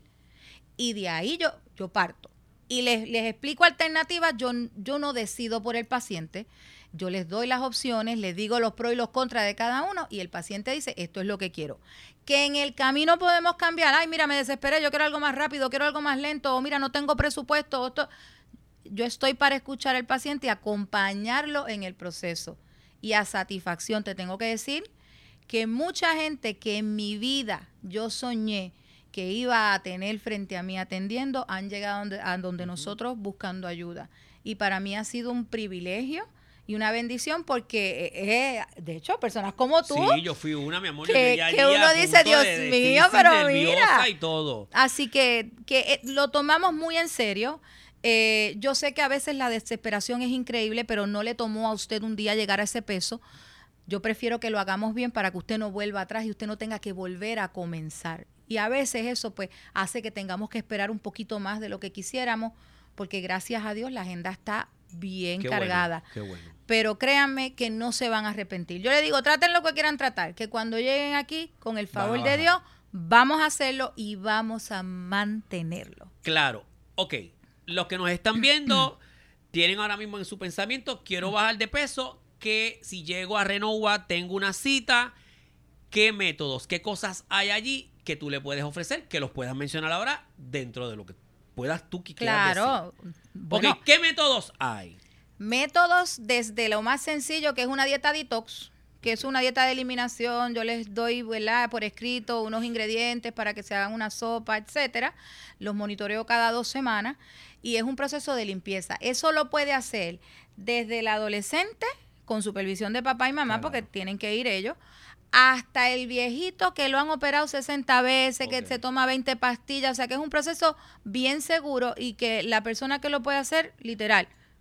Y de ahí yo, yo parto. Y les, les explico alternativas, yo, yo no decido por el paciente. Yo les doy las opciones, les digo los pros y los contras de cada uno y el paciente dice, esto es lo que quiero. Que en el camino podemos cambiar. Ay, mira, me desesperé, yo quiero algo más rápido, quiero algo más lento, o mira, no tengo presupuesto. O esto. Yo estoy para escuchar al paciente y acompañarlo en el proceso. Y a satisfacción te tengo que decir que mucha gente que en mi vida yo soñé que iba a tener frente a mí atendiendo, han llegado a donde, a donde uh-huh. nosotros buscando ayuda. Y para mí ha sido un privilegio y una bendición porque, eh, de hecho, personas como tú. Sí, yo fui una, mi amor. Que, yo que uno dice, Dios de, mío, pero mira. Y todo. Así que, que eh, lo tomamos muy en serio. Eh, yo sé que a veces la desesperación es increíble, pero no le tomó a usted un día llegar a ese peso. Yo prefiero que lo hagamos bien para que usted no vuelva atrás y usted no tenga que volver a comenzar. Y a veces eso pues hace que tengamos que esperar un poquito más de lo que quisiéramos, porque gracias a Dios la agenda está bien qué cargada. Bueno, qué bueno. Pero créanme que no se van a arrepentir. Yo le digo, traten lo que quieran tratar, que cuando lleguen aquí, con el favor de Dios, vamos a hacerlo y vamos a mantenerlo. Claro. Ok. Los que nos están viendo tienen ahora mismo en su pensamiento, quiero bajar de peso, que si llego a Renova tengo una cita. ¿Qué métodos, qué cosas hay allí que tú le puedes ofrecer, que los puedas mencionar ahora dentro de lo que puedas tú que quieras claro. decir? Bueno, ok, ¿qué métodos hay? Métodos desde lo más sencillo, que es una dieta detox, que es una dieta de eliminación. Yo les doy, ¿verdad?, por escrito unos ingredientes para que se hagan una sopa, etcétera. Los monitoreo cada dos semanas y es un proceso de limpieza. Eso lo puede hacer desde el adolescente con supervisión de papá y mamá, claro, porque tienen que ir ellos, hasta el viejito que lo han operado sesenta veces, okay, que se toma veinte pastillas. O sea que es un proceso bien seguro y que la persona que lo puede hacer, literal,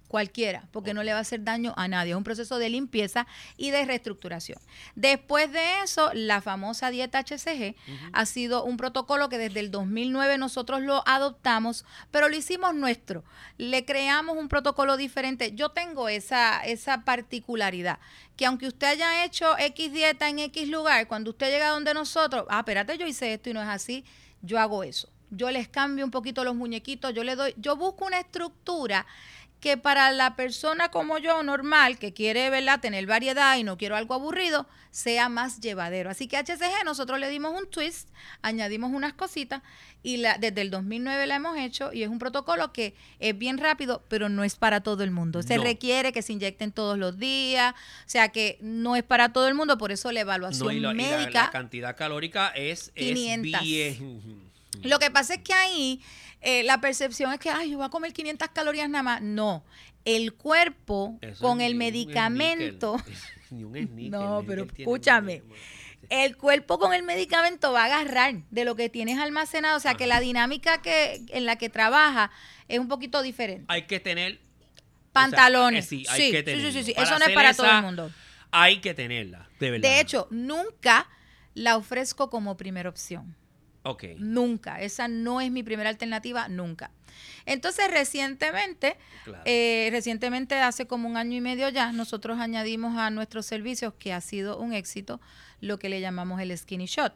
cualquiera, porque no le va a hacer daño a nadie. Es un proceso de limpieza y de reestructuración. Después de eso, la famosa dieta H C G uh-huh. ha sido un protocolo que desde el dos mil nueve nosotros lo adoptamos, pero lo hicimos nuestro. Le creamos un protocolo diferente. Yo tengo esa, esa particularidad, que aunque usted haya hecho X dieta en X lugar, cuando usted llega donde nosotros, ah, espérate, yo hice esto y no es así, yo hago eso. Yo les cambio un poquito los muñequitos, yo le doy, yo busco una estructura que para la persona como yo, normal, que quiere, ¿verdad?, tener variedad y no quiero algo aburrido, sea más llevadero. Así que H C G nosotros le dimos un twist, añadimos unas cositas y la, desde el dos mil nueve la hemos hecho y es un protocolo que es bien rápido, pero no es para todo el mundo. Se no. requiere que se inyecten todos los días, o sea que no es para todo el mundo, por eso la evaluación no, y lo, médica. Y la, la cantidad calórica es, quinientas. Es bien. Lo que pasa es que ahí eh, la percepción es que, ay, yo voy a comer quinientas calorías nada más. No, el cuerpo Eso con el medicamento... Ni un sníquel, no, pero escúchame. El cuerpo con el medicamento va a agarrar de lo que tienes almacenado. O sea, Ajá. que la dinámica que en la que trabaja es un poquito diferente. Hay que tener... Pantalones. O sea, eh, sí, hay sí, que tenerla. Sí, sí, sí. Eso no es para esa, todo el mundo. Hay que tenerla, de verdad. De hecho, nunca la ofrezco como primera opción. Okay. Nunca, esa no es mi primera alternativa, nunca. Entonces, recientemente, claro. eh, recientemente, hace como un año y medio ya, nosotros añadimos a nuestros servicios, que ha sido un éxito, lo que le llamamos el Skinny Shot.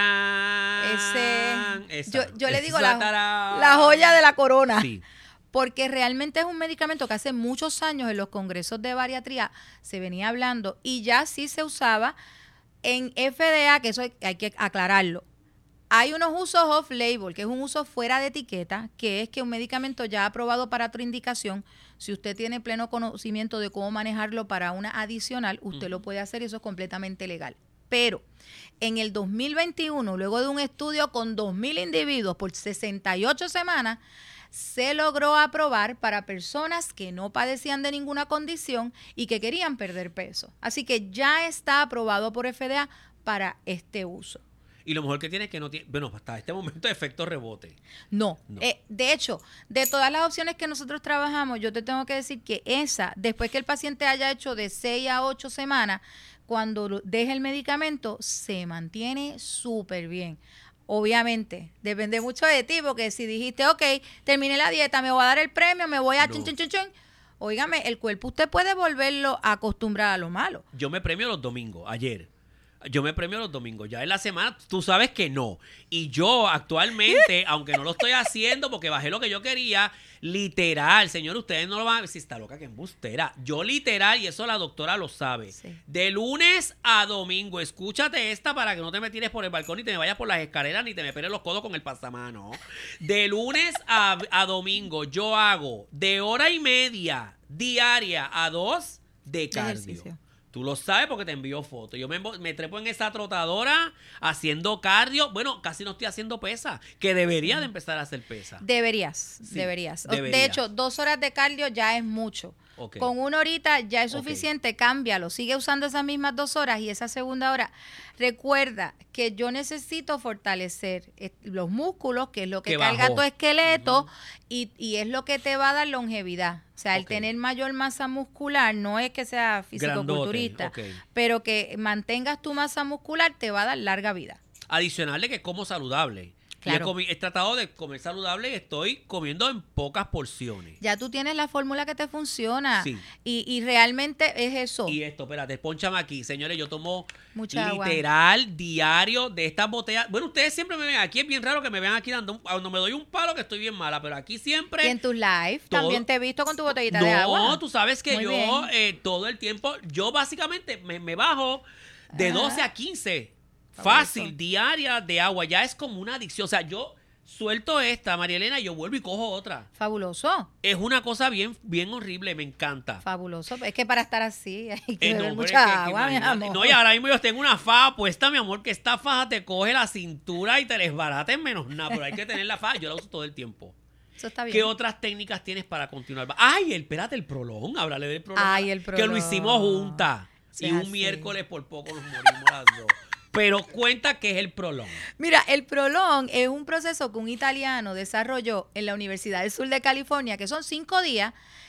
¡Tarán! Ese, yo, yo le digo la, la, la joya de la corona. Sí. Porque realmente es un medicamento que hace muchos años en los congresos de bariatría se venía hablando y ya sí se usaba en F D A, que eso hay, hay que aclararlo. Hay unos usos off-label, que es un uso fuera de etiqueta, que es que un medicamento ya aprobado para otra indicación, si usted tiene pleno conocimiento de cómo manejarlo para una adicional, usted uh-huh. lo puede hacer y eso es completamente legal. Pero en el dos mil veintiuno, luego de un estudio con dos mil individuos por sesenta y ocho semanas, se logró aprobar para personas que no padecían de ninguna condición y que querían perder peso. Así que ya está aprobado por F D A para este uso. Y lo mejor que tiene es que no tiene, bueno, hasta este momento, efecto rebote. No, no. Eh, de hecho, de todas las opciones que nosotros trabajamos, yo te tengo que decir que esa, después que el paciente haya hecho de seis a ocho semanas, cuando deje el medicamento, se mantiene súper bien. Obviamente, depende mucho de ti, porque si dijiste, ok, terminé la dieta, me voy a dar el premio, me voy a no. chun, chun, chun, chun. Óigame, el cuerpo usted puede volverlo a acostumbrar a lo malo. Yo me premio los domingos, ayer. Yo me premio los domingos. Ya en la semana, tú sabes que no. Y yo actualmente, aunque no lo estoy haciendo porque bajé lo que yo quería, literal, señor, ustedes no lo van a ver si está loca que embustera. Yo literal, y eso la doctora lo sabe, sí. de lunes a domingo, escúchate esta para que no te me tires por el balcón ni te me vayas por las escaleras ni te me peles los codos con el pasamano. De lunes a, a domingo yo hago de hora y media diaria a dos de cardio. Ejercicio. Tú lo sabes porque te envío fotos. Yo me, me trepo en esa trotadora haciendo cardio. Bueno, casi no estoy haciendo pesa, que debería de empezar a hacer pesa. Deberías, sí, deberías. Debería. De hecho, dos horas de cardio ya es mucho. Okay. Con una horita ya es suficiente, okay. Cámbialo. Sigue usando esas mismas dos horas y esa segunda hora. Recuerda que yo necesito fortalecer los músculos, que es lo que, que carga bajó. Tu esqueleto, uh-huh. y, y es lo que te va a dar longevidad. O sea, okay. el tener mayor masa muscular no es que sea fisicoculturista, okay. pero que mantengas tu masa muscular te va a dar larga vida. Adicional de que como saludable. Claro. He, comi- he tratado de comer saludable y estoy comiendo en pocas porciones. Ya tú tienes la fórmula que te funciona. Sí. Y, y realmente es eso. Y esto, espérate, pónchame aquí. Señores, yo tomo mucha literal, agua. diario de estas botellas. Bueno, ustedes siempre me ven aquí. Es bien raro que me vean aquí dando un, cuando me doy un palo que estoy bien mala, pero aquí siempre... Y en tus live todo, también te he visto con tu botellita no, de agua. No, tú sabes que Muy yo eh, todo el tiempo, yo básicamente me, me bajo de Ajá. doce a quince. Fácil, Fabuloso. Diaria de agua. Ya es como una adicción. O sea, yo... suelto esta, María Elena, y yo vuelvo y cojo otra. Fabuloso. Es una cosa bien, bien horrible, me encanta. Fabuloso. Es que para estar así hay que eh, beber no, mucha es que, agua, que mi amor. No, y ahora mismo yo tengo una faja puesta, mi amor, que esta faja te coge la cintura y te desbarata en menos nada, pero hay que tener la faja, yo la uso todo el tiempo. Eso está bien. ¿Qué otras técnicas tienes para continuar? Ay, el, espérate, el prolón, háblale del prolón. Ay, el prolón. Que lo hicimos juntas. Sí, y un así. Miércoles por poco nos morimos las dos. Pero cuenta qué es el prolón. Mira, el prolón es un proceso que un italiano desarrolló en la Universidad del Sur de California, que son cinco días,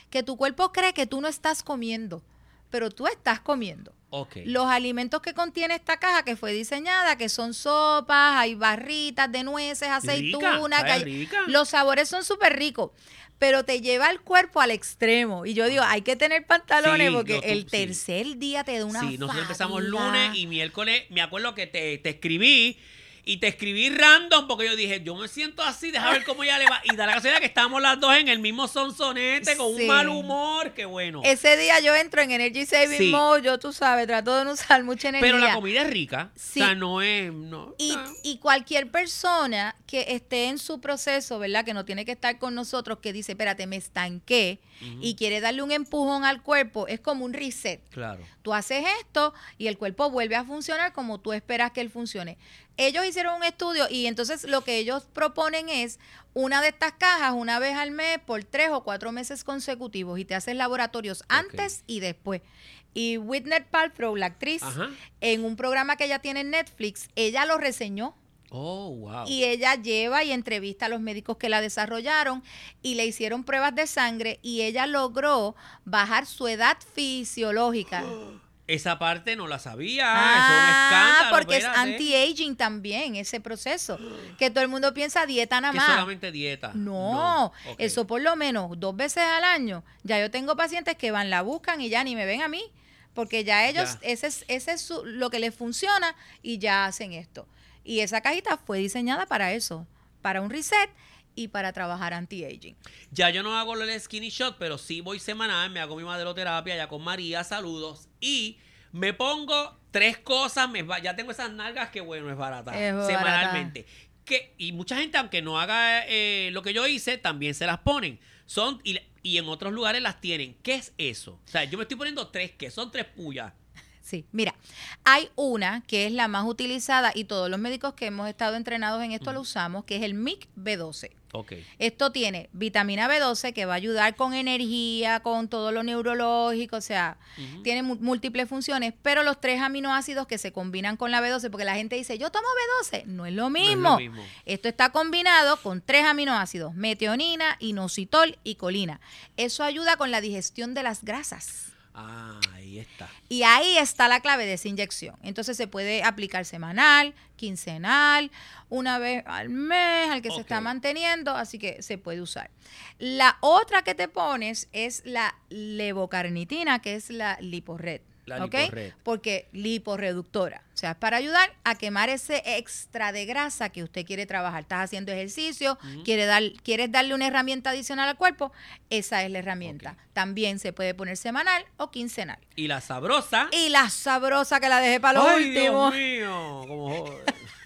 que tu cuerpo cree que tú no estás comiendo, pero tú estás comiendo. Ok. Los alimentos que contiene esta caja que fue diseñada, que son sopas, hay barritas de nueces, aceitunas, Rica, que hay- rica. los sabores son súper ricos, pero te lleva el cuerpo al extremo. Y yo digo, hay que tener pantalones Sí, porque no, tú- el sí. tercer día te da una Sí, nosotros empezamos fatiga. lunes y miércoles. Me acuerdo que te, te escribí y te escribí random porque yo dije, yo me siento así, deja ver cómo ya le va. Y da la casualidad que estábamos las dos en el mismo sonsonete con Sí. un mal humor, qué bueno. Ese día yo entro en Energy Saving Sí. Mode, yo tú sabes, trato de no usar mucha energía. Pero la comida es rica. Sí. O sea, no es. No, Y, no. y cualquier persona que esté en su proceso, ¿verdad? Que no tiene que estar con nosotros, que dice, espérate, me estanqué Ujú. y quiere darle un empujón al cuerpo, es como un reset. Claro. Tú haces esto y el cuerpo vuelve a funcionar como tú esperas que él funcione. Ellos hicieron un estudio y entonces lo que ellos proponen es una de estas cajas una vez al mes por tres o cuatro meses consecutivos y te haces laboratorios antes y después. Y Whitney Paltrow, la actriz, Ajá. en un programa que ella tiene en Netflix, ella lo reseñó. Oh, wow. Y ella lleva y entrevista a los médicos que la desarrollaron y le hicieron pruebas de sangre y ella logró bajar su edad fisiológica. Esa parte no la sabía. Ah, Eso es un escándalo. porque espérate. es anti-aging también ese proceso. Que todo el mundo piensa dieta nada Que más. solamente dieta. No, ok. eso por lo menos dos veces al año. Ya yo tengo pacientes que van, la buscan y ya ni me ven a mí, porque ya ellos, Ya. ese es, ese es su- lo que les funciona y ya hacen esto. Y esa cajita fue diseñada para eso, para un reset y para trabajar anti-aging. Ya yo no hago el skinny shot, pero sí voy semanal, me hago mi maderoterapia ya con María, saludos. Y me pongo tres cosas, me va- ya tengo esas nalgas que bueno, es barata. Es barata. Semanalmente. Que, y mucha gente, aunque no haga eh, lo que yo hice, también se las ponen. Son, y, y en otros lugares las tienen. ¿Qué es eso? O sea, yo me estoy poniendo tres, que son tres pullas. Sí, mira, hay una que es la más utilizada y todos los médicos que hemos estado entrenados en esto lo usamos, que es el M I C B doce. Ok. Esto tiene vitamina B doce que va a ayudar con energía, con todo lo neurológico, o sea, Ujú. tiene mu- múltiples funciones, pero los tres aminoácidos que se combinan con la B doce, porque la gente dice, yo tomo B doce, no es lo No es mismo. lo mismo. Esto está combinado con tres aminoácidos, metionina, inositol y colina. Eso ayuda con la digestión de las grasas. Ah, ahí está. Y ahí está la clave de esa inyección. Entonces se puede aplicar semanal, quincenal, una vez al mes, al que se Ok. está manteniendo, así que se puede usar. La otra que te pones es la levocarnitina, que es la Lipored. La ¿ok? Lipored. Porque liporreductora. O sea, es para ayudar a quemar ese extra de grasa que usted quiere trabajar. Estás haciendo ejercicio, Ujú. quiere dar, quieres darle una herramienta adicional al cuerpo, esa es la herramienta. Ok. También se puede poner semanal o quincenal. Y la sabrosa. Y la sabrosa que la dejé para lo ¡Ay, último, Dios mío! Como joder.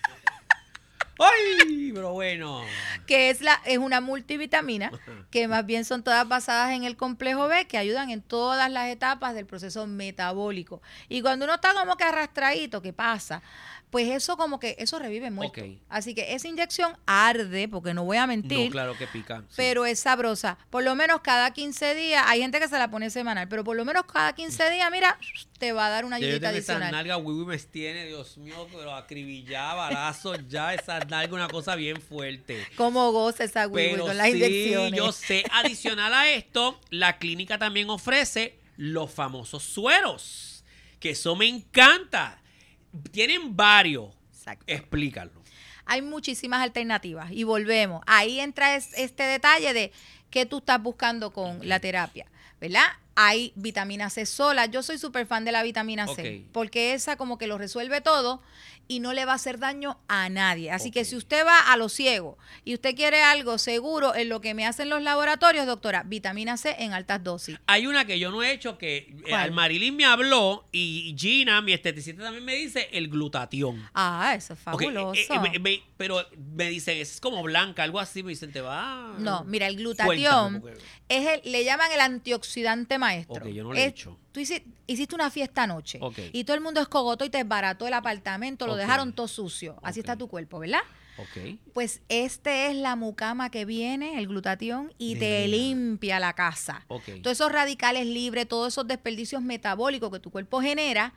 ¡Ay! Pero bueno. que es la es una multivitamina, que más bien son todas basadas en el complejo B, que ayudan en todas las etapas del proceso metabólico. Y cuando uno está como que arrastradito, ¿qué pasa? Pues eso como que, eso revive muerto. Ok. Así que esa inyección arde, porque no voy a mentir, No, claro que pica. sí. pero es sabrosa. Por lo menos cada quince días, hay gente que se la pone semanal, pero por lo menos cada quince días, mira, te va a dar una Ya yo ayudita tengo esas adicional. nalgas, Wiwi me tiene, Dios mío, pero acribillada, balazo, ya esas nalgas, una cosa bien fuerte. Cómo goza esa Wiwi Pero con las sí, inyecciones. yo sé, adicional a esto, la clínica también ofrece los famosos sueros, que eso me encanta. Tienen varios. Exacto. Explícalo. Hay muchísimas alternativas y volvemos. Ahí entra es- este detalle de qué tú estás buscando con la terapia, ¿verdad? Hay vitamina C sola. Yo soy súper fan de la vitamina C Ok. porque esa como que lo resuelve todo y no le va a hacer daño a nadie. Así que Ok. si usted va a lo ciego y usted quiere algo seguro en lo que me hacen los laboratorios, doctora, vitamina C en altas dosis. Hay una que yo no he hecho que eh, ¿Cuál? al Marilyn me habló y Gina, mi esteticista, también me dice el glutatión. Ah, eso es Ok, eh, fabuloso. eh, me- me- pero me dicen, es como blanca, algo así, me dicen, te va. No, mira, el Cuéntame, glutatión porque- es el, le llaman el antioxidante maestro. Ok, yo no lo he Es- hecho. Tú hici- hiciste una fiesta anoche Ok. y todo el mundo escogotó y te desbarató el apartamento, lo Ok. dejaron todo sucio. Así Ok. está tu cuerpo, ¿verdad? Ok. Pues este es la mucama que viene, el glutatión, y te Nena. limpia la casa. Ok. Todos esos radicales libres, todos esos desperdicios metabólicos que tu cuerpo genera,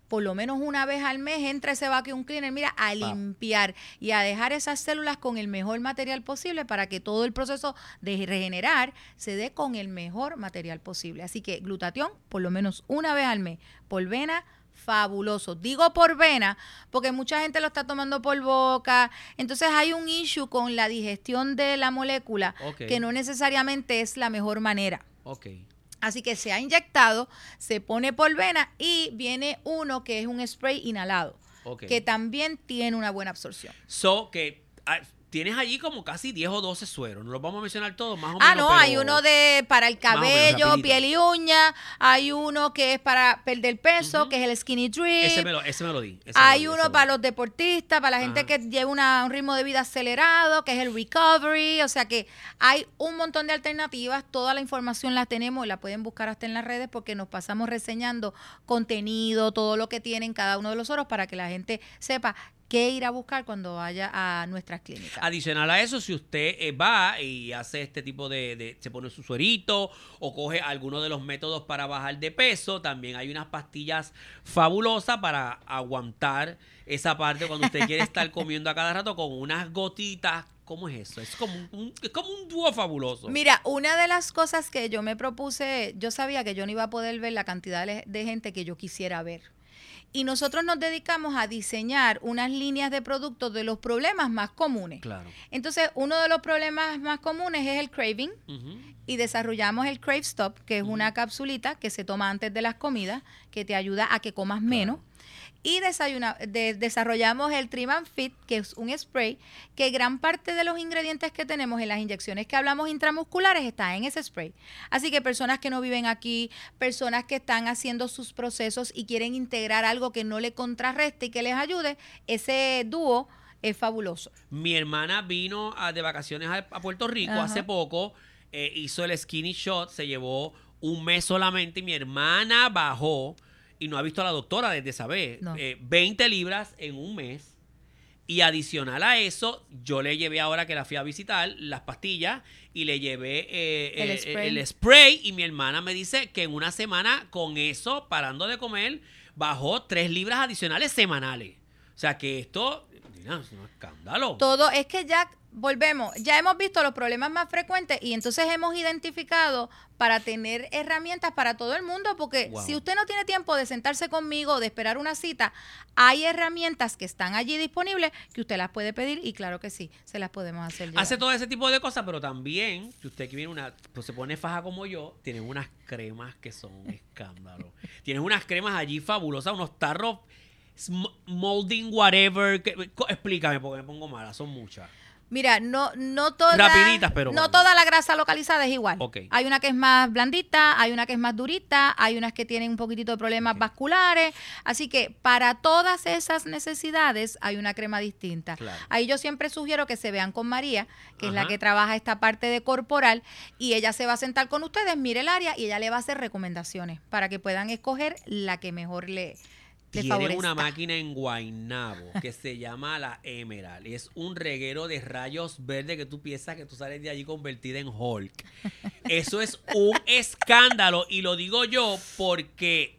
por lo menos una vez al mes entra ese vacuum cleaner, mira, a limpiar y a dejar esas células con el mejor material posible para que todo el proceso de regenerar se dé con el mejor material posible. Así que glutatión, por lo menos una vez al mes, por vena, fabuloso. Digo por vena porque mucha gente lo está tomando por boca. Entonces hay un issue con la digestión de la molécula okay. que no necesariamente es la mejor manera. Ok. Así que se ha inyectado, se pone por vena y viene uno que es un spray inhalado, Okay. que también tiene una buena absorción. So, que ah, tienes allí como casi diez o doce sueros. No los vamos a mencionar todos, más o Ah, menos. no, pero hay uno de para el cabello, rapidito. piel y uña, hay uno que es para perder peso, Ujú. que es el skinny drip. Ese me lo, ese me lo di. ese Hay me lo di, uno ese para me lo los deportistas, para la gente Ajá. que lleva una- un ritmo de vida acelerado, que es el recovery. O sea que hay un montón de alternativas. Toda la información la tenemos y la pueden buscar hasta en las redes porque nos pasamos reseñando contenido, todo lo que tienen cada uno de los oros para que la gente sepa qué ir a buscar cuando vaya a nuestras clínicas. Adicional a eso, si usted eh, va y hace este tipo de, de, se pone su suerito o coge alguno de los métodos para bajar de peso, también hay unas pastillas fabulosas para aguantar esa parte cuando usted quiere estar comiendo a cada rato con unas gotitas. ¿Cómo es eso? Es como un, un- es como un dúo fabuloso. Mira, una de las cosas que yo me propuse, yo sabía que yo no iba a poder ver la cantidad de de gente que yo quisiera ver. Y nosotros nos dedicamos a diseñar unas líneas de productos de los problemas más comunes. Claro. Entonces, uno de los problemas más comunes es el craving Ujú. y desarrollamos el Crave Stop, que es una capsulita que se toma antes de las comidas, que te ayuda a que comas menos. Y desayuna, de- desarrollamos el Trim and Fit, que es un spray, que gran parte de los ingredientes que tenemos en las inyecciones que hablamos intramusculares está en ese spray. Así que personas que no viven aquí, personas que están haciendo sus procesos y quieren integrar algo que no le contrarreste y que les ayude, ese dúo es fabuloso. Mi hermana vino a- de vacaciones a, a Puerto Rico Ajá. hace poco, eh, hizo el skinny shot, se llevó un mes solamente y mi hermana bajó y no ha visto a la doctora desde saber, No. eh, veinte libras en un mes. Y adicional a eso, yo le llevé ahora que la fui a visitar las pastillas y le llevé eh, El eh, spray. el spray y mi hermana me dice que en una semana con eso, parando de comer, bajó tres libras adicionales semanales. O sea que esto, mira, es un escándalo. Todo es que ya volvemos, ya hemos visto los problemas más frecuentes y entonces hemos identificado para tener herramientas para todo el mundo, porque Wow. si usted no tiene tiempo de sentarse conmigo, de esperar una cita, hay herramientas que están allí disponibles que usted las puede pedir y claro que sí, se las podemos hacer llegar. Hace todo ese tipo de cosas, pero también, si usted que viene una, pues se pone faja como yo, tiene unas cremas que son un escándalo. Tienes unas cremas allí fabulosas, unos tarros sm- molding whatever. Que, co- explícame porque me pongo mala, son muchas. Mira, no, no toda, Rapiditas, pero no vamos. toda la grasa localizada es igual. Ok. Hay una que es más blandita, hay una que es más durita, hay unas que tienen un poquitito de problemas Ok. vasculares. Así que para todas esas necesidades hay una crema distinta. Claro. Ahí yo siempre sugiero que se vean con María, que es la Ajá. que trabaja esta parte de corporal, y ella se va a sentar con ustedes, mire el área y ella le va a hacer recomendaciones para que puedan escoger la que mejor le, le Tienen favorezca. una máquina en Guaynabo que se llama la Emerald. Es un reguero de rayos verdes que tú piensas que tú sales de allí convertida en Hulk. Eso es un escándalo y lo digo yo porque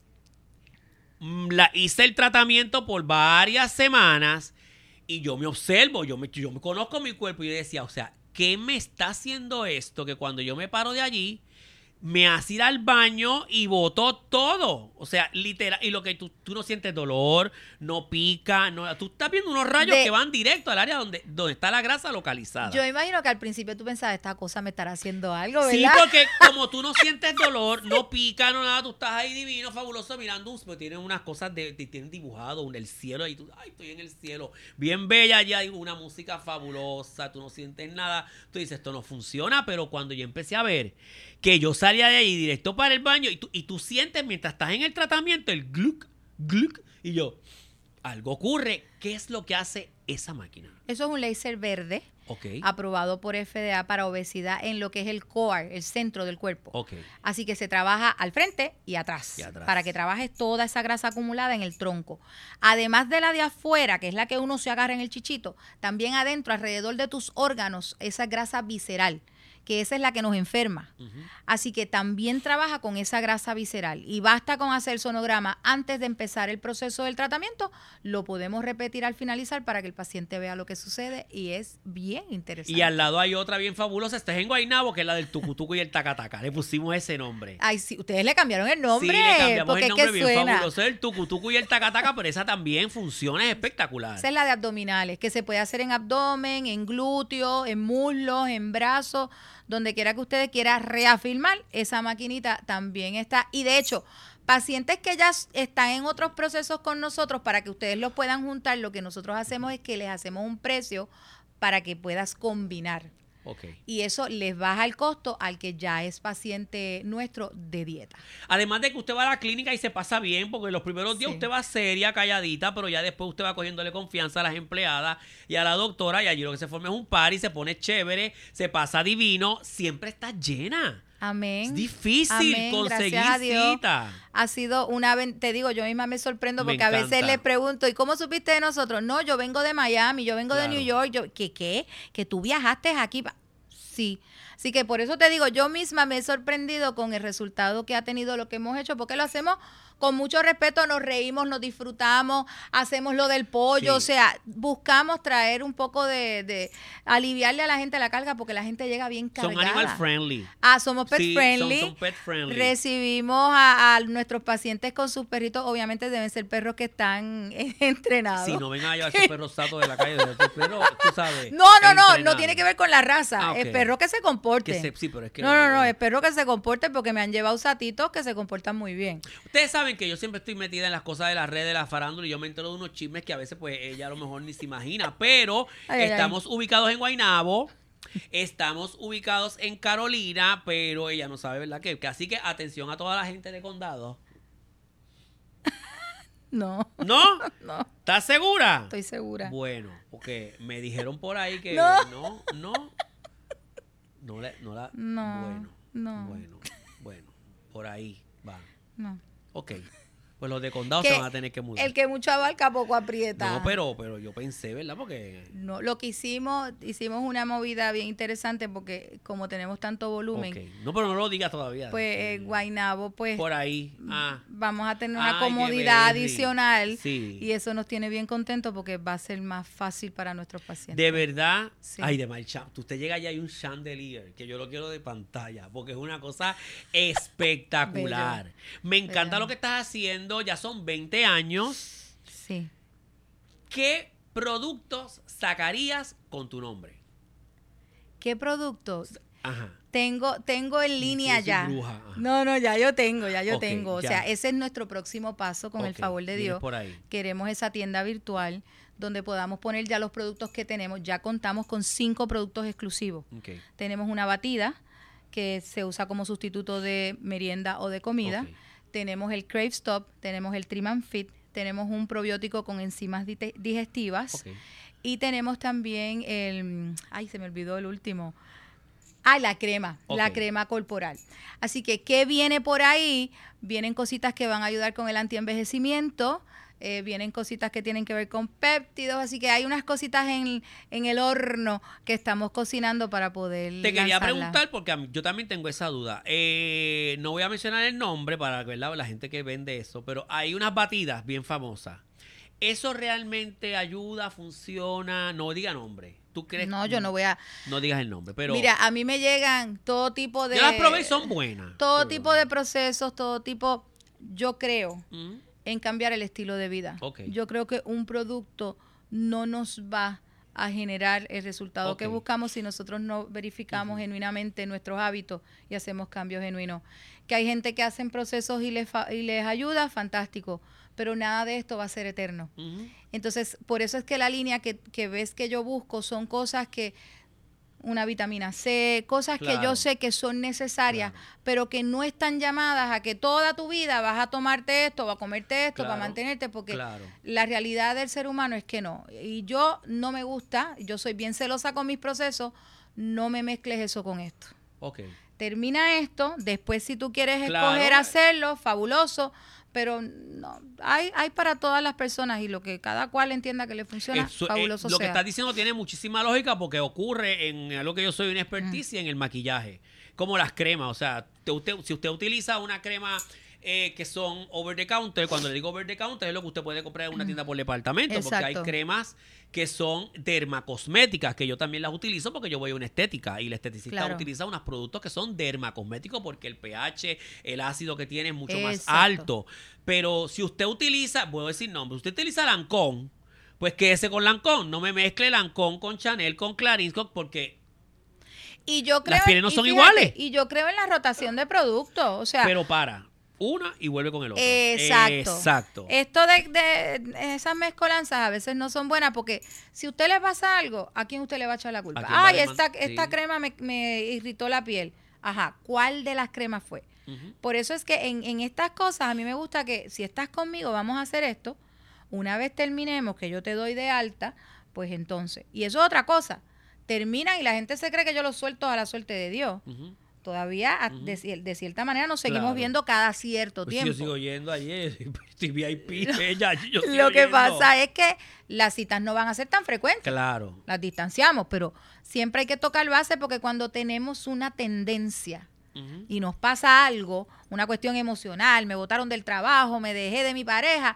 mm, la, hice el tratamiento por varias semanas y yo me observo, yo me, yo me conozco mi cuerpo y yo decía, o sea, ¿qué me está haciendo esto? Que cuando yo me paro de allí me hace ir al baño y botó todo. O sea, literal. Y lo que tú, tú no sientes dolor, no pica, no, tú estás viendo unos rayos De- que van directo al área donde, donde está la grasa localizada. Yo imagino que al principio tú pensabas, esta cosa me estará haciendo algo, ¿verdad? Sí, porque como tú no sientes dolor, no pica, no nada, tú estás ahí divino, fabuloso, mirando, un- pero tienen unas cosas de, te tienen dibujado en el cielo, y tú, ay, estoy en el cielo, bien bella, ya hay una música fabulosa, tú no sientes nada, tú dices, esto no funciona, pero cuando yo empecé a ver que yo salía de ahí directo para el baño, y tú, y tú sientes mientras estás en el tratamiento, el gluc, gluc, y yo, algo ocurre, ¿qué es lo que hace esa máquina? Eso es un láser verde Ok, aprobado por F D A para obesidad en lo que es el core, el centro del cuerpo. ok. Así que se trabaja al frente y atrás, Y atrás. para que trabajes toda esa grasa acumulada en el tronco. Además de la de afuera, que es la que uno se agarra en el chichito, también adentro, alrededor de tus órganos, esa grasa visceral, que esa es la que nos enferma. Ujú. Así que también trabaja con esa grasa visceral y basta con hacer sonograma antes de empezar el proceso del tratamiento, lo podemos repetir al finalizar para que el paciente vea lo que sucede y es bien interesante. Y al lado hay otra bien fabulosa, esta es en Guaynabo, que es la del tucutuco y el tacataca. Le pusimos ese nombre. Ay, sí, ustedes le cambiaron el nombre. Sí, le cambiamos porque el nombre es que bien suena. fabuloso. El tucutuco y el tacataca, pero esa también funciona, es espectacular. Esa es la de abdominales, que se puede hacer en abdomen, en glúteo, en muslos, en brazos, donde quiera que ustedes quieran reafirmar, esa maquinita también está. Y de hecho, pacientes que ya están en otros procesos con nosotros, para que ustedes los puedan juntar, lo que nosotros hacemos es que les hacemos un precio para que puedas combinar. Okay. Y eso les baja el costo al que ya es paciente nuestro de dieta. Además de que usted va a la clínica y se pasa bien, porque los primeros días Sí. usted va seria, calladita, pero ya después usted va cogiéndole confianza a las empleadas y a la doctora, y allí lo que se forma es un party, se pone chévere, se pasa divino, siempre está llena. Amén. Es difícil Amén, conseguir gracias a Dios. cita. Ha sido una, ben- te digo, yo misma me sorprendo Me porque a veces encanta. les pregunto, ¿y cómo supiste de nosotros? No, yo vengo de Miami, yo vengo Claro. de New York, yo, ¿qué qué? Que tú viajaste aquí. pa-". Sí. Así que por eso te digo, yo misma me he sorprendido con el resultado que ha tenido lo que hemos hecho, porque lo hacemos con mucho respeto, nos reímos, nos disfrutamos, hacemos lo del pollo, Sí. o sea, buscamos traer un poco de, de aliviarle a la gente la carga, porque la gente llega bien cargada. Son animal friendly. Ah, somos pet Sí, friendly. Son, son pet friendly. Recibimos a, a nuestros pacientes con sus perritos. Obviamente deben ser perros que están entrenados. Si no vengan a llevar esos perros satos de la calle, de esos perros, tú sabes. No, no, no, no entrenados. tiene que ver con la raza. Ah, ok. Es perro que se comporte. Que se- sí, pero es que- no, no, no, es perro que se comporte porque me han llevado satitos que se comportan muy bien. Ustedes saben que yo siempre estoy metida en las cosas de las redes, de la farándula, y yo me entero de unos chismes que a veces pues ella a lo mejor ni se imagina, pero Ay, ay, estamos ubicados en Guaynabo, estamos ubicados en Carolina, pero ella no sabe, ¿verdad? Que, que así que atención a toda la gente de condado. No, ¿No? no, ¿Estás segura? estoy segura. Bueno, porque me dijeron por ahí que No. no, no, no, le- no la, No, bueno, no. bueno, bueno, por ahí va. No. Ok, pues los de condado Que se van a tener que mudar. El que mucho abarca, poco aprieta. No, pero, pero yo pensé, ¿verdad? Porque... No, lo que hicimos, hicimos una movida bien interesante porque como tenemos tanto volumen, Ok. No, pero no lo digas todavía. pues eh, Guaynabo, pues Por ahí. Ah. vamos a tener Ay, una qué comodidad berry. adicional Sí. y eso nos tiene bien contentos porque va a ser más fácil para nuestros pacientes. De verdad. Sí. Ay, de mal chan- Usted llega allá y hay un chandelier que yo lo quiero de pantalla porque es una cosa espectacular. Bello. Me encanta Bello. lo que estás haciendo. Ya son veinte años. Sí. ¿Qué productos sacarías con tu nombre? ¿Qué productos? Ajá. Tengo, tengo en línea soy ya. bruja, ajá. No, no, ya yo tengo, ya yo Ok, tengo. O ya. sea, ese es nuestro próximo paso con el Ok, favor de vienes Dios. por ahí. Queremos esa tienda virtual donde podamos poner ya los productos que tenemos. Ya contamos con cinco productos exclusivos. Ok. Tenemos una batida que se usa como sustituto de merienda o de comida. Ok. Tenemos el Crave Stop, tenemos el Trim and Fit, tenemos un probiótico con enzimas dite- digestivas Ok. y tenemos también el, ay, se me olvidó el último. Ah, la crema, la Ok. crema corporal. Así que, ¿qué viene por ahí? Vienen cositas que van a ayudar con el antienvejecimiento, eh, vienen cositas que tienen que ver con péptidos, así que hay unas cositas en, en el horno que estamos cocinando para poder Te quería lanzarla. preguntar porque a mí- yo también tengo esa duda. Eh, no voy a mencionar el nombre para ¿verdad? La gente que vende eso, pero hay unas batidas bien famosas. ¿Eso realmente ayuda, funciona? No diga nombre. ¿Tú crees? No, yo no voy a... No digas el nombre, pero Mira, a mí me llegan todo tipo de... yo las probé y son buenas. Todo pero- tipo de procesos, todo tipo... Yo creo Mm, en cambiar el estilo de vida. Ok. Yo creo que un producto no nos va a generar el resultado que Ok. buscamos si nosotros no verificamos genuinamente nuestros hábitos y hacemos cambios genuinos. Que hay gente que hacen procesos y les, fa- y les ayuda, fantástico, pero nada de esto va a ser eterno. ujú. Entonces, por eso es que la línea que, que ves que yo busco son cosas que, una vitamina C, cosas que Claro. yo sé que son necesarias, Claro. pero que no están llamadas a que toda tu vida vas a tomarte esto, vas a comerte esto, Claro. para mantenerte, porque Claro. la realidad del ser humano es que no. Y yo no me gusta, yo soy bien celosa con mis procesos, no me mezcles eso con esto. Ok. Termina esto, después si tú quieres Claro. escoger hacerlo, fabuloso, pero no, hay, hay para todas las personas y lo que cada cual entienda que le funciona, Eso, fabuloso eh, lo sea. que estás diciendo tiene muchísima lógica porque ocurre en algo que yo soy una experticia, mm. en el maquillaje. Como las cremas, o sea, te, usted, si usted utiliza una crema eh, que son over the counter, cuando le digo over the counter es lo que usted puede comprar en una tienda por departamento, Exacto. porque hay cremas que son dermacosméticas, que yo también las utilizo porque yo voy a una estética y la esteticista Claro. utiliza unos productos que son dermacosméticos porque el pH, el ácido que tiene es mucho más Exacto. alto. Pero si usted utiliza, puedo decir nombres, usted utiliza Lancôme, pues quédese con Lancôme, no me mezcle Lancôme con Chanel, con Clarins, porque Y yo creo, las pieles no y son fíjate, iguales. Y yo creo en la rotación de productos. O sea, pero para una y vuelve con el otro. Exacto. Exacto. Esto de, de esas mezcolanzas a veces no son buenas porque si a usted le pasa algo, ¿a quién usted le va a echar la culpa? ¿A quién va a Ay, demandar? esta, esta Sí. crema me, me irritó la piel. Ajá, ¿cuál de las cremas fue? Ujú. Por eso es que en, en estas cosas a mí me gusta que si estás conmigo vamos a hacer esto. Una vez terminemos, que yo te doy de alta, pues entonces. Y eso es otra cosa. Terminan y la gente se cree que yo los suelto a la suerte de Dios. Ujú. Todavía a- Ujú. de, cier- de cierta manera nos seguimos Claro. viendo cada cierto Pues tiempo. yo sigo yendo ayer, estoy V I P, ella, yo sigo Lo que yendo. pasa es que las citas no van a ser tan frecuentes. Claro. Las distanciamos, pero siempre hay que tocar base porque cuando tenemos una tendencia Ujú. y nos pasa algo, una cuestión emocional, me botaron del trabajo, me dejé de mi pareja,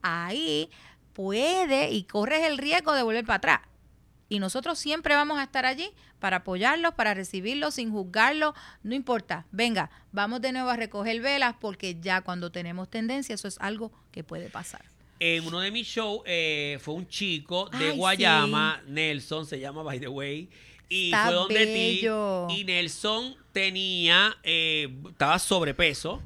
ahí puede y corres el riesgo de volver para atrás. Y nosotros siempre vamos a estar allí para apoyarlos, para recibirlos, sin juzgarlos, no importa. Venga, vamos de nuevo a recoger velas porque ya cuando tenemos tendencia, eso es algo que puede pasar. En uno de mis shows eh, fue un chico de Ay, Guayama, Nelson, se llama by the way, y Está fue donde bello. ti, y Nelson tenía, eh, estaba sobrepeso,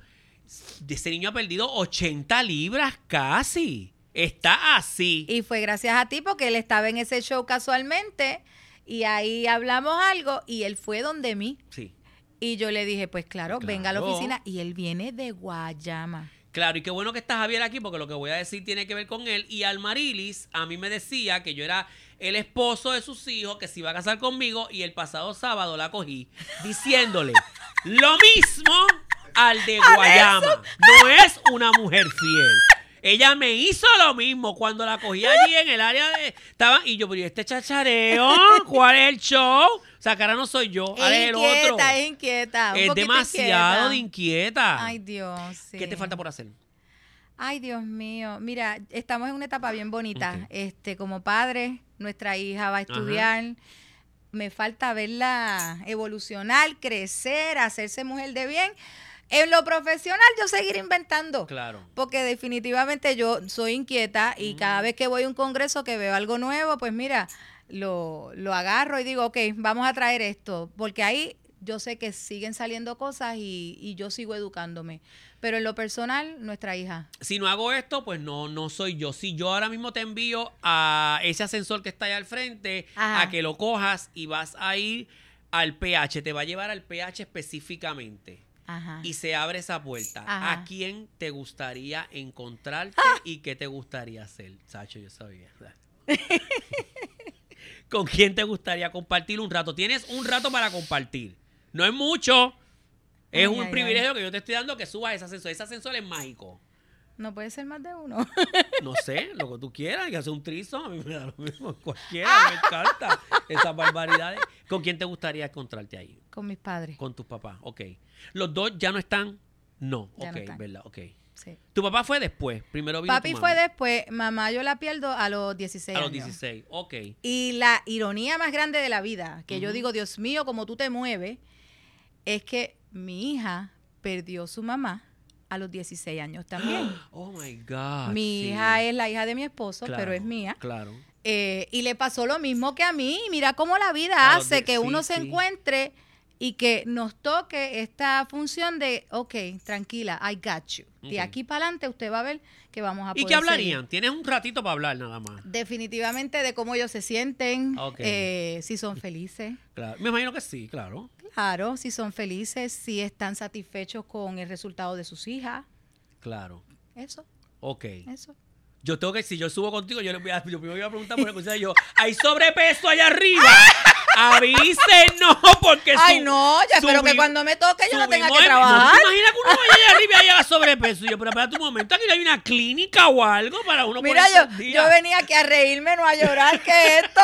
ese niño ha perdido ochenta libras casi, está así. Y fue gracias a ti porque él estaba en ese show casualmente y ahí hablamos algo y él fue donde mí. Sí. Y yo le dije, pues claro, Claro. venga a la oficina. Y él viene de Guayama. Claro, y qué bueno que está Javier aquí porque lo que voy a decir tiene que ver con él. Y Almarilis a mí me decía que yo era el esposo de sus hijos, que se iba a casar conmigo, y el pasado sábado la cogí diciéndole lo mismo al de Guayama. No es una mujer fiel. Ella me hizo lo mismo cuando la cogí allí en el área de... Estaba, y yo, pero ¿y este chachareo? ¿Cuál es el show? O sea, que ahora no soy yo, ahora es Es el otro. inquieta, es inquieta. un Es poquito demasiado de inquieta. inquieta. Ay, Dios. Sí. ¿Qué te falta por hacer? Ay, Dios mío. Mira, estamos en una etapa bien bonita. Ok. Este, como padre, nuestra hija va a estudiar. Me falta verla evolucionar, crecer, hacerse mujer de bien. En lo profesional, yo seguir inventando. Claro. Porque definitivamente yo soy inquieta y cada vez que voy a un congreso que veo algo nuevo, pues mira, lo, lo agarro y digo, ok, vamos a traer esto. Porque ahí yo sé que siguen saliendo cosas y, y yo sigo educándome. Pero en lo personal, nuestra hija. Si no hago esto, pues no, no soy yo. Si yo ahora mismo te envío a ese ascensor que está ahí al frente, Ajá. a que lo cojas y vas a ir al pH, te va a llevar al pH específicamente. Ajá. Y se abre esa puerta. Ajá. ¿A quién te gustaría encontrarte y qué te gustaría hacer? Sacho, yo sabía. ¿Con quién te gustaría compartir un rato? Tienes un rato para compartir. No es mucho. Es Ay, un ay, privilegio que yo te estoy dando que subas ese ascensor. Ese ascensor es mágico. No puede ser más de uno. No sé, lo que tú quieras, hay que hacer un trizo, a mí me da lo mismo, cualquiera, me encanta esas barbaridades. ¿Con quién te gustaría encontrarte ahí? Con mis padres. Con tus papás, ok. ¿Los dos ya no están? No, Ya ok, no están. ¿verdad? Ok. Sí. ¿Tu papá fue después? Primero vino Papi tu fue mami. después, mamá yo la pierdo a los dieciséis A los años. dieciséis, ok. Y la ironía más grande de la vida, que yo Ujú. digo, Dios mío, como tú te mueves, es que mi hija perdió su mamá a los dieciséis años también. Oh my God. mi sí. hija es la hija de mi esposo, Claro, pero es mía. Claro. Eh, y le pasó lo mismo que a mí. Mira cómo la vida A los hace die- que sí, uno se sí. encuentre y que nos toque esta función de, ok, tranquila, I got you. Ok. De aquí para adelante usted va a ver que vamos a ¿Y poder qué hablarían? seguir. Tienes un ratito para hablar nada más. Definitivamente de cómo ellos se sienten, Ok. eh, si son felices. Claro. Me imagino que sí, claro. Claro, si son felices, si están satisfechos con el resultado de sus hijas. Claro. Eso, Ok. eso. Yo tengo que, si yo subo contigo, yo le voy a, yo me voy a preguntar por la cosa de yo, ¿hay sobrepeso allá arriba? Avísenos porque Ay, su- no, yo espero que subi- cuando me toque yo no tenga subimos que en- trabajar. ¿No te imaginas que uno vaya allá arriba y haya sobrepeso? Y yo, pero espérate un momento, aquí no hay una clínica o algo para uno Mira, ponerse yo, al día. yo venía aquí a reírme, no a llorar, ¿qué es esto?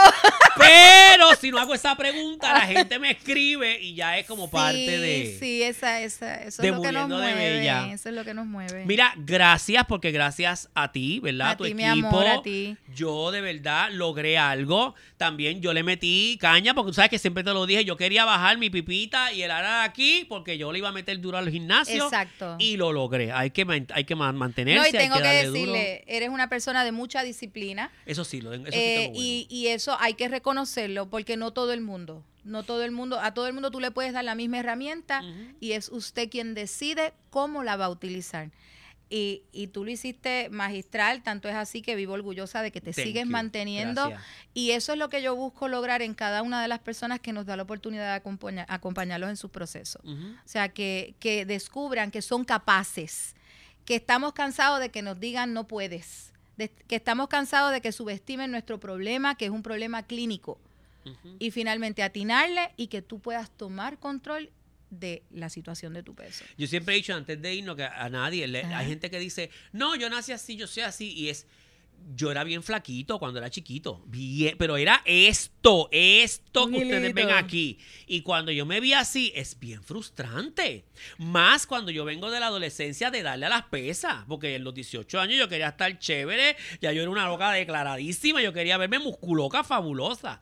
Pero si no hago esa pregunta, la gente me escribe y ya es como parte sí, de... Sí, esa, esa, eso de es lo que nos Muriendo de mueve. Bella. Eso es lo que nos mueve. Mira, gracias, porque gracias a ti, ¿verdad? A tu ti, mi equipo. amor, a ti. Yo de verdad logré algo. También yo le metí caña, porque tú sabes que siempre te lo dije, yo quería bajar mi pipita y el ara aquí, porque yo le iba a meter duro al gimnasio. Exacto. Y lo logré. Hay que, man- hay que man- mantenerse. No, y tengo hay que, que, darle decirle, eres una persona de mucha disciplina. duro. Eso sí, lo, eso sí eh, tengo bueno. y, y eso hay que reconocerlo, porque no todo el mundo, no todo el mundo, a todo el mundo tú le puedes dar la misma herramienta Ujú. y es usted quien decide cómo la va a utilizar. Y, y tú lo hiciste magistral, tanto es así que vivo orgullosa de que te Thank sigues you. manteniendo. Gracias. Y eso es lo que yo busco lograr en cada una de las personas que nos da la oportunidad de acompaña- acompañarlos en sus procesos. Ujú. O sea, que, que descubran que son capaces, que estamos cansados de que nos digan no puedes, de- que estamos cansados de que subestimen nuestro problema, que es un problema clínico. Ujú. Y finalmente atinarle y que tú puedas tomar control de la situación de tu peso. Yo siempre he dicho antes de irnos que a nadie, le- Ajá. hay gente que dice, no, yo nací así, yo soy así, y es, yo era bien flaquito cuando era chiquito, bien, pero era esto, esto que Un ustedes ven hilito. aquí. Y cuando yo me vi así, es bien frustrante. Más cuando yo vengo de la adolescencia de darle a las pesas, porque en los dieciocho años yo quería estar chévere, ya yo era una loca declaradísima, yo quería verme musculoca, fabulosa.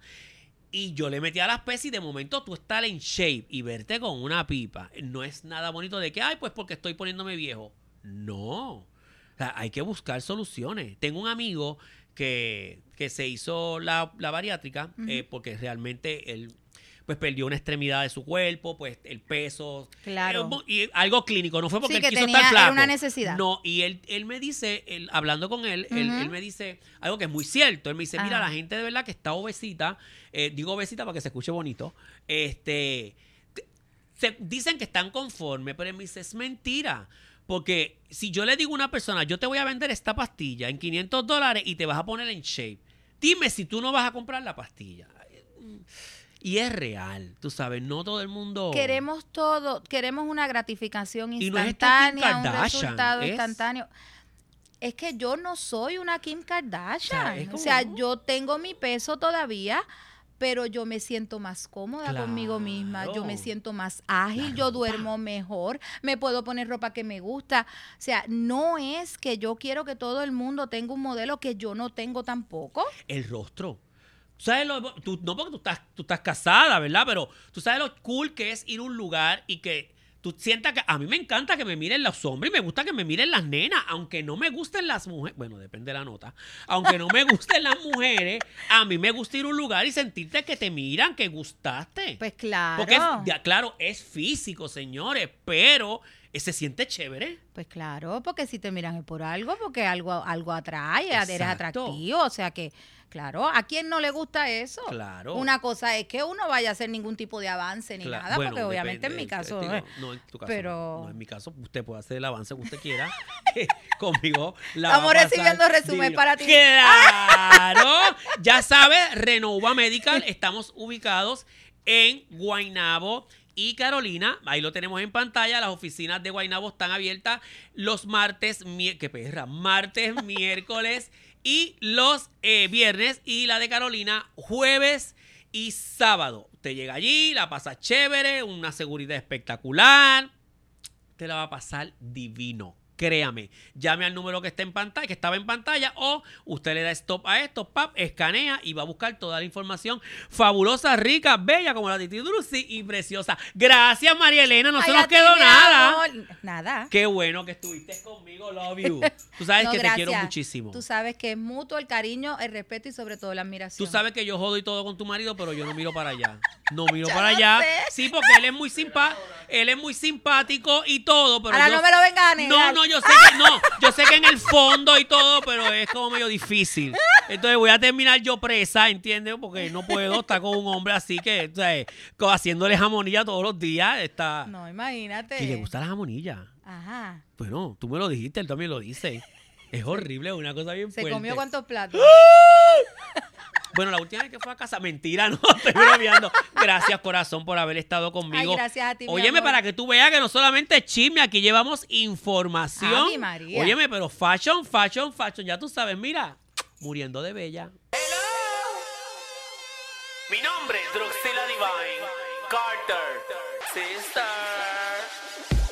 Y yo le metí a las pesas y de momento tú estar en shape y verte con una pipa no es nada bonito de que, ay, pues porque estoy poniéndome viejo. No. O sea, hay que buscar soluciones. Tengo un amigo que, que se hizo la, la bariátrica Ujú. eh, porque realmente él pues perdió una extremidad de su cuerpo, pues el peso. Claro. Eh, y algo clínico, no fue porque Sí, él que quiso tenía- estar era flaco. una necesidad. No, y él, él me dice, él, hablando con él, él, Ujú. él me dice algo que es muy cierto. Él me dice, mira, Ajá. la gente de verdad que está obesita, eh, digo obesita para que se escuche bonito, este, te- se, dicen que están conformes, pero él me dice, es mentira. Porque si yo le digo a una persona, yo te voy a vender esta pastilla en quinientos dólares y te vas a poner en shape, dime si tú no vas a comprar la pastilla. Y es real, tú sabes, no todo el mundo... Queremos todo, queremos una gratificación Y no es esta Kim instantánea, un Kardashian, resultado es- instantáneo. Es que yo no soy una Kim Kardashian. es O como- sea, yo tengo mi peso todavía, pero yo me siento más cómoda Claro. conmigo misma. Yo me siento más ágil, La yo ropa. duermo mejor, me puedo poner ropa que me gusta. O sea, no es que yo quiero que todo el mundo tenga un modelo que yo no tengo tampoco. El rostro. ¿Tú sabes lo, tú- no porque tú estás, tú estás casada, ¿verdad? Pero tú sabes lo cool que es ir a un lugar y que tú sientas que... A mí me encanta que me miren los hombres y me gusta que me miren las nenas, aunque no me gusten las mujeres. Bueno, depende de la nota. Aunque no me gusten las mujeres, a mí me gusta ir a un lugar y sentirte que te miran, que gustaste. Pues claro. Porque, es- ya, claro, es físico, señores, pero eh, se siente chévere. Pues claro, porque si te miran es por algo, porque algo, algo atrae, eres Exacto. atractivo, o sea que, claro, ¿a quién no le gusta eso? Claro. Una cosa es que uno vaya a hacer ningún tipo de avance ni Cla- nada, bueno, porque obviamente depende, en mi caso, digo, eh, no en tu caso, pero- no, no en mi caso, usted puede hacer el avance que usted quiera. Conmigo la Estamos va a pasar recibiendo resumen divino. para ti. Claro, ya sabes, Renova Medical, estamos ubicados en Guaynabo y Carolina, ahí lo tenemos en pantalla. Las oficinas de Guaynabo están abiertas los martes, mi- qué perra, martes, miércoles y los eh, viernes, y la de Carolina jueves y sábado. Usted llega allí, la pasa chévere, una seguridad espectacular, te la va a pasar divino. Créame, llame al número que está en pantalla, que estaba en pantalla, o usted le da stop a esto, pap, escanea y va a buscar toda la información fabulosa, rica, bella como la de Titi Drusi y preciosa. Gracias, María Elena, no se Ay, nos a ti, quedó mi nada. amor. Nada. Qué bueno que estuviste conmigo, love you. Tú sabes No, que te gracias. quiero muchísimo. Tú sabes que es mutuo el cariño, el respeto y sobre todo la admiración. Tú sabes que yo jodo y todo con tu marido, pero yo no miro para allá. No miro Yo para no allá. sé. Sí, porque él es muy simpa, él es muy simpático y todo, pero Ahora yo- no me lo vengas a No, negar. no, yo sé que no, yo sé que en el fondo y todo, pero es como medio difícil. Entonces voy a terminar yo presa, ¿entiendes? Porque no puedo estar con un hombre así que, o sea, co- haciéndole jamonilla todos los días, está. No, imagínate. Que le gusta la jamonilla. Ajá. Bueno, tú me lo dijiste, él también lo dice. Es horrible, es una cosa bien ¿Se fuerte. comió cuántos platos? Bueno, la última vez que fue a casa, mentira, no, estoy bromeando. Gracias, corazón, por haber estado conmigo. Ay, gracias a ti, mi Óyeme, amor. para que tú veas que no solamente es chisme, aquí llevamos información. Ave María. Óyeme, pero fashion, fashion, fashion, ya tú sabes, mira, muriendo de bella. Mi nombre es Druxila Divine Carter, sister.